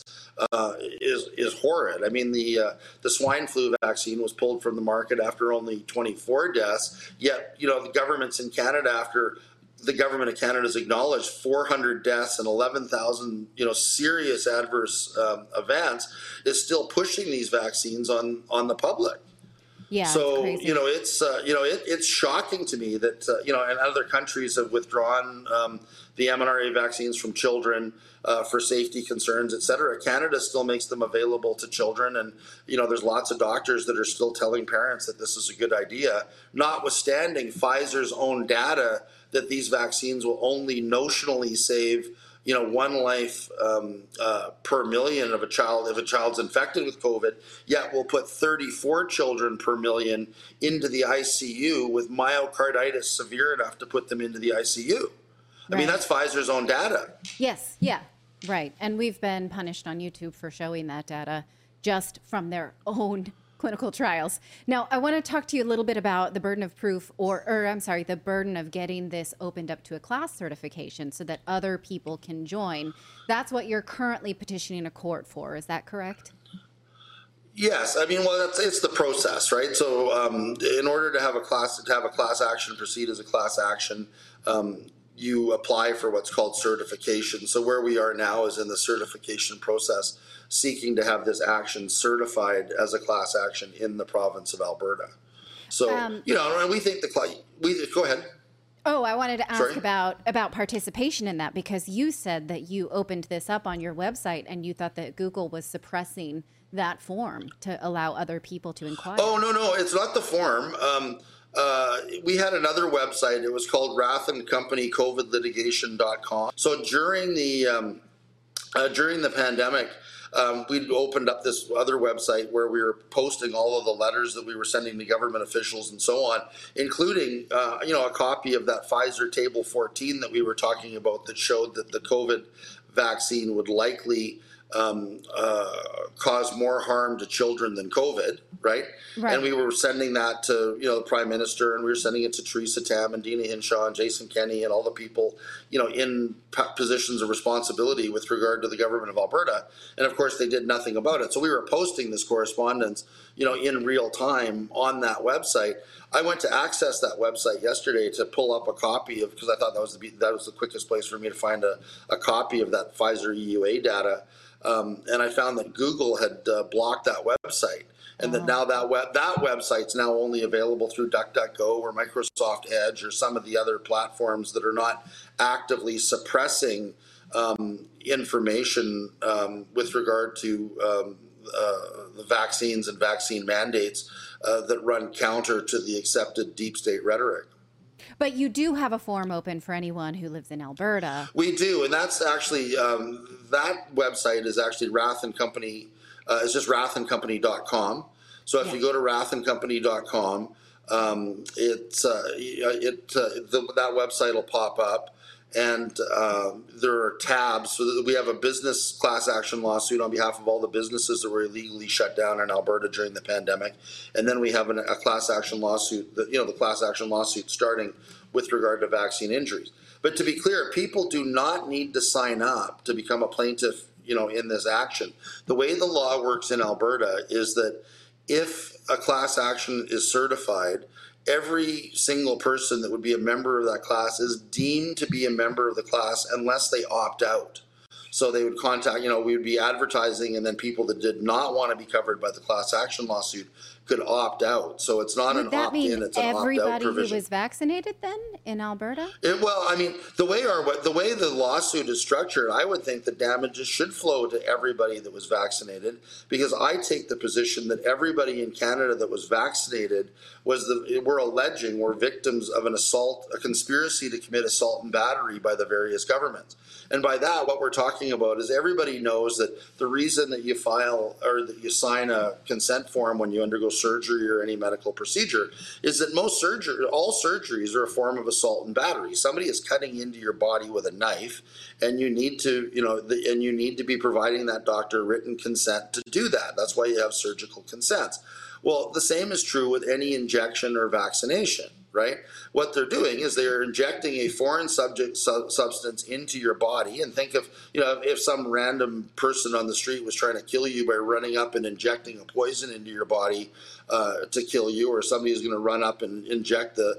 is horrid. I mean, the swine flu vaccine was pulled from the market after only 24 deaths, yet, the governments in Canada, after the government of Canada has acknowledged 400 deaths and 11,000, serious adverse events, is still pushing these vaccines on the public. Yeah. So it's shocking to me that and other countries have withdrawn the mRNA vaccines from children for safety concerns, et cetera. Canada still makes them available to children, and there's lots of doctors that are still telling parents that this is a good idea, notwithstanding Pfizer's own data that these vaccines will only notionally save one life per million of a child if a child's infected with COVID, yet we'll put 34 children per million into the ICU with myocarditis severe enough to put them into the ICU. Right. I mean, that's Pfizer's own data. Yes, yeah, right. And we've been punished on YouTube for showing that data just from their own clinical trials. Now, I want to talk to you a little bit about the burden of proof, the burden of getting this opened up to a class certification so that other people can join. That's what you're currently petitioning a court for. Is that correct? Yes, I mean, well, it's the process, right? So, in order to have a class action proceed as a class action, you apply for what's called certification. So, where we are now is in the certification process, seeking to have this action certified as a class action in the province of Alberta. So, and we think go ahead. Oh, I wanted to ask about participation in that, because you said that you opened this up on your website and you thought that Google was suppressing that form to allow other people to inquire. Oh, no, it's not the form. We had another website. It was called Rath and Company COVIDlitigation.com. So during the pandemic, we'd opened up this other website where we were posting all of the letters that we were sending to government officials and so on, including, a copy of that Pfizer Table 14 that we were talking about that showed that the COVID vaccine would likely cause more harm to children than COVID, right? And we were sending that to, the Prime Minister, and we were sending it to Theresa Tam and Dina Hinshaw and Jason Kenney and all the people, in positions of responsibility with regard to the government of Alberta. And of course, they did nothing about it. So we were posting this correspondence, in real time on that website. I went to access that website yesterday to pull up a copy of, because I thought that was the quickest place for me to find a copy of that Pfizer EUA data. And I found that Google had blocked that website, and that now that website's now only available through DuckDuckGo or Microsoft Edge or some of the other platforms that are not actively suppressing information with regard to the vaccines and vaccine mandates that run counter to the accepted deep state rhetoric. But you do have a form open for anyone who lives in Alberta. We do, and that's actually, that website is actually Rath and Company, it's just rathandcompany.com. So if you go to rathandcompany.com, that website will pop up, and there are tabs. So that we have a business class action lawsuit on behalf of all the businesses that were illegally shut down in Alberta during the pandemic, and then we have a class action lawsuit. The class action lawsuit starting with regard to vaccine injuries. But to be clear, people do not need to sign up to become a plaintiff, in this action. The way the law works in Alberta is that if a class action is certified, every single person that would be a member of that class is deemed to be a member of the class unless they opt out. So they would contact, we would be advertising, and then people that did not want to be covered by the class action lawsuit could opt out. So it's not an opt-in, it's an opt-out provision. Everybody who was vaccinated then in Alberta? The way the lawsuit is structured, I would think the damages should flow to everybody that was vaccinated, because I take the position that everybody in Canada that was vaccinated were victims of an assault, a conspiracy to commit assault and battery by the various governments. And by that, what we're talking about is everybody knows that the reason that you file or that you sign a consent form when you undergo surgery or any medical procedure is that all surgeries are a form of assault and battery. Somebody is cutting into your body with a knife, and you need to, and you need to be providing that doctor written consent to do that. That's why you have surgical consents. Well, the same is true with any injection or vaccination, right? What they're doing is they're injecting a foreign substance into your body. And think of, if some random person on the street was trying to kill you by running up and injecting a poison into your body to kill you, or somebody is going to run up and inject a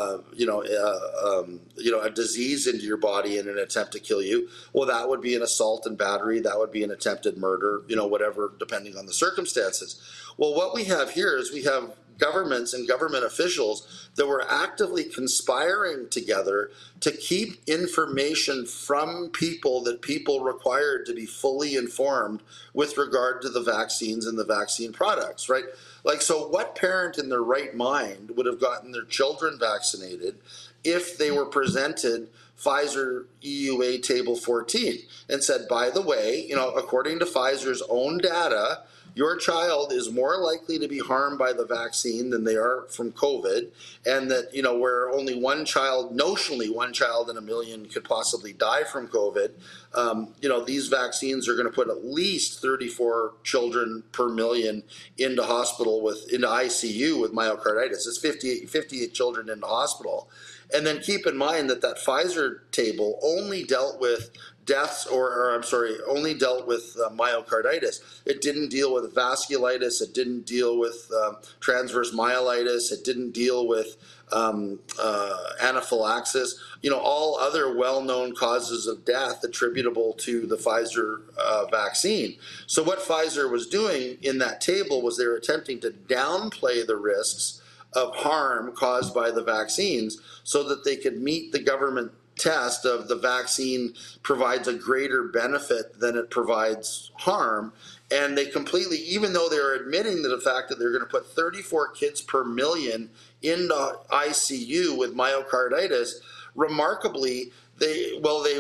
disease into your body in an attempt to kill you. Well, that would be an assault and battery. That would be an attempted murder, whatever, depending on the circumstances. Well, what we have here is we have governments and government officials that were actively conspiring together to keep information from people that people required to be fully informed with regard to the vaccines and the vaccine products, right? So what parent in their right mind would have gotten their children vaccinated if they were presented Pfizer EUA Table 14 and said, by the way, according to Pfizer's own data, your child is more likely to be harmed by the vaccine than they are from COVID, and that, where only notionally one child in a million could possibly die from COVID, these vaccines are going to put at least 34 children per million into ICU with myocarditis. It's 58 children in the hospital. And then keep in mind that Pfizer table only dealt with deaths only dealt with myocarditis. It didn't deal with vasculitis. It didn't deal with transverse myelitis. It didn't deal with anaphylaxis. All other well-known causes of death attributable to the Pfizer vaccine. So what Pfizer was doing in that table was they were attempting to downplay the risks of harm caused by the vaccines so that they could meet the government test of the vaccine provides a greater benefit than it provides harm. And they completely, even though they're admitting to the fact that they're going to put 34 kids per million into ICU with myocarditis, remarkably, they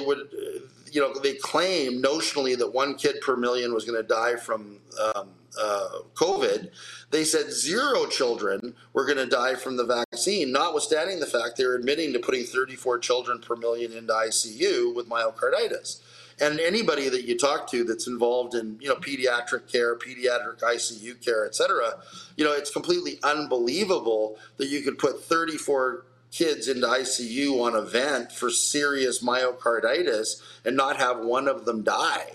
claim notionally that 1 kid per million was going to die from COVID. They said 0 children were going to die from the vaccine, notwithstanding the fact they're admitting to putting 34 children per million into ICU with myocarditis. And anybody that you talk to that's involved in, pediatric care, pediatric ICU care, et cetera, it's completely unbelievable that you could put 34 kids into ICU on a vent for serious myocarditis and not have one of them die.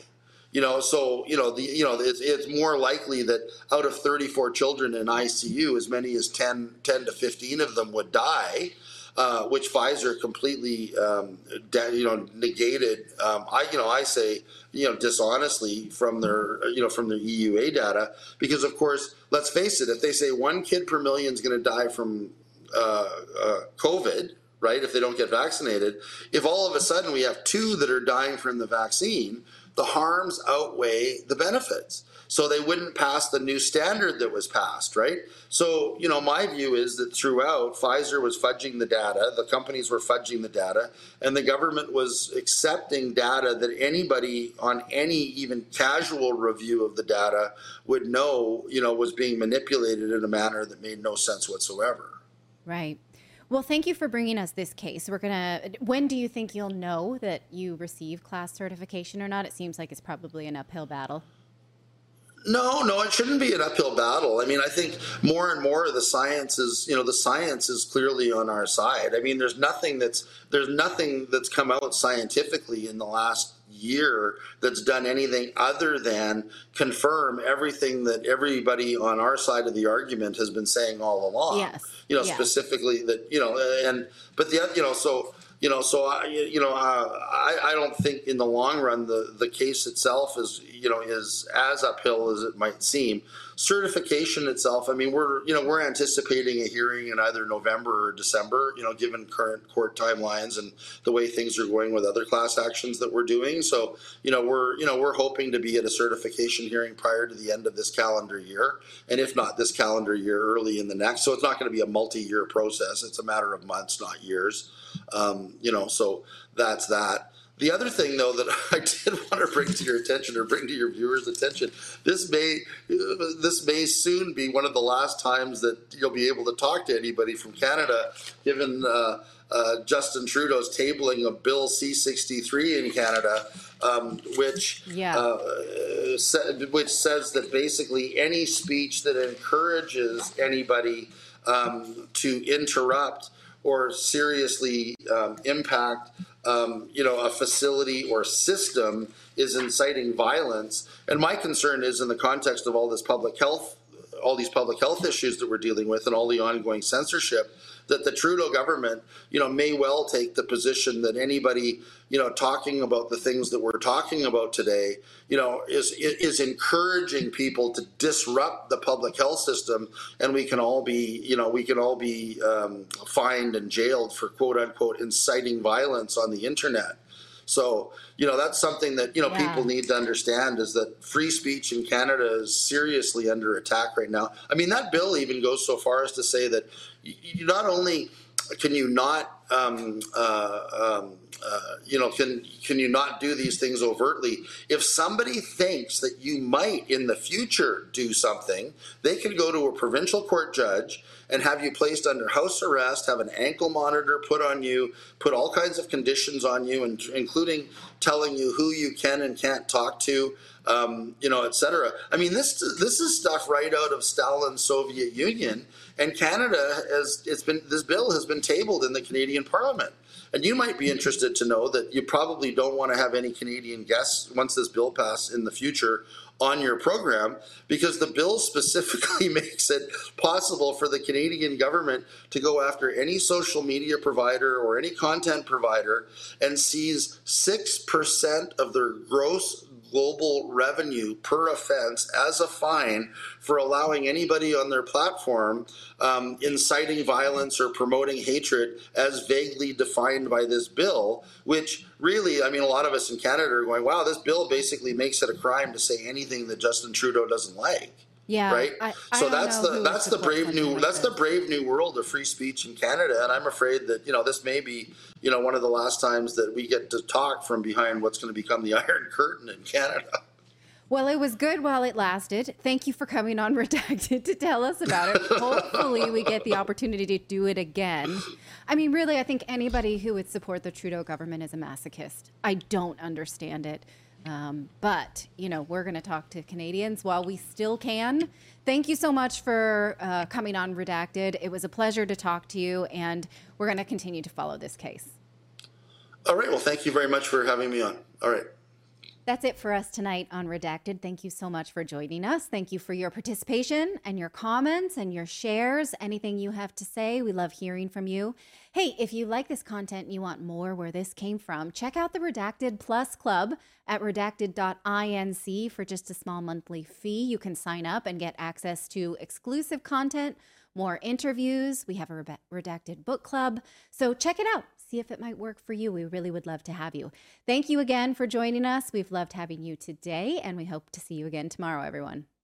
It's more likely that out of 34 children in ICU, as many as 10 to 15 of them would die, which Pfizer completely, negated. I say, dishonestly from their EUA data, because of course, let's face it, if they say 1 kid per million is going to die from COVID, right? If they don't get vaccinated, if all of a sudden we have 2 that are dying from the vaccine, the harms outweigh the benefits. So they wouldn't pass the new standard that was passed, right? So, my view is that throughout, Pfizer was fudging the data, the companies were fudging the data, and the government was accepting data that anybody on any even casual review of the data would know, was being manipulated in a manner that made no sense whatsoever. Right. Well, thank you for bringing us this case. When do you think you'll know that you receive class certification or not? It seems like it's probably an uphill battle. No, it shouldn't be an uphill battle. I mean, I think more and more the science is clearly on our side. I mean, there's nothing that's come out scientifically in the last year that's done anything other than confirm everything that everybody on our side of the argument has been saying all along. Yes. Specifically that, I don't think in the long run the case itself is as uphill as it might seem. Certification itself, I mean, we're anticipating a hearing in either November or December, given current court timelines and the way things are going with other class actions that we're doing. So, we're hoping to be at a certification hearing prior to the end of this calendar year, and if not this calendar year, early in the next. So it's not going to be a multi-year process. It's a matter of months, not years. So that's that. The other thing, though, that I did want to bring to your attention, or bring to your viewers' attention, this may soon be one of the last times that you'll be able to talk to anybody from Canada, given Justin Trudeau's tabling of Bill C-63 in Canada, which says that basically any speech that encourages anybody to interrupt or seriously impact a facility or system is inciting violence. And my concern is, in the context of all these public health issues that we're dealing with and all the ongoing censorship, that the Trudeau government, may well take the position that anybody, talking about the things that we're talking about today, is encouraging people to disrupt the public health system, and we can all be fined and jailed for quote unquote inciting violence on the internet. So, that's something that, people need to understand, is that free speech in Canada is seriously under attack right now. I mean, that bill even goes so far as to say that you not only can you not, can you not do these things overtly? If somebody thinks that you might in the future do something, they can go to a provincial court judge and have you placed under house arrest, have an ankle monitor put on you, put all kinds of conditions on you, including telling you who you can and can't talk to, et cetera. I mean, this is stuff right out of Stalin's Soviet Union, and Canada this bill has been tabled in the Canadian Parliament. And you might be interested to know that you probably don't want to have any Canadian guests once this bill passes in the future on your program, because the bill specifically makes it possible for the Canadian government to go after any social media provider or any content provider and seize 6% of their gross global revenue per offense as a fine for allowing anybody on their platform inciting violence or promoting hatred as vaguely defined by this bill, which really, I mean, a lot of us in Canada are going, wow, this bill basically makes it a crime to say anything that Justin Trudeau doesn't like. Yeah. Right. So that's the brave new world of free speech in Canada, and I'm afraid that this may be one of the last times that we get to talk from behind what's going to become the Iron Curtain in Canada. Well, it was good while it lasted. Thank you for coming on Redacted to tell us about it. Hopefully we get the opportunity to do it again. I mean, really, I think anybody who would support the Trudeau government is a masochist. I don't understand it. But, we're going to talk to Canadians while we still can. Thank you so much for coming on Redacted. It was a pleasure to talk to you, and we're going to continue to follow this case. All right. Well, thank you very much for having me on. All right. That's it for us tonight on Redacted. Thank you so much for joining us. Thank you for your participation and your comments and your shares. Anything you have to say, we love hearing from you. Hey, if you like this content and you want more where this came from, check out the Redacted Plus Club at redacted.inc for just a small monthly fee. You can sign up and get access to exclusive content, more interviews. We have a Redacted book club. So check it out. See if it might work for you. We really would love to have you. Thank you again for joining us. We've loved having you today, and we hope to see you again tomorrow, everyone.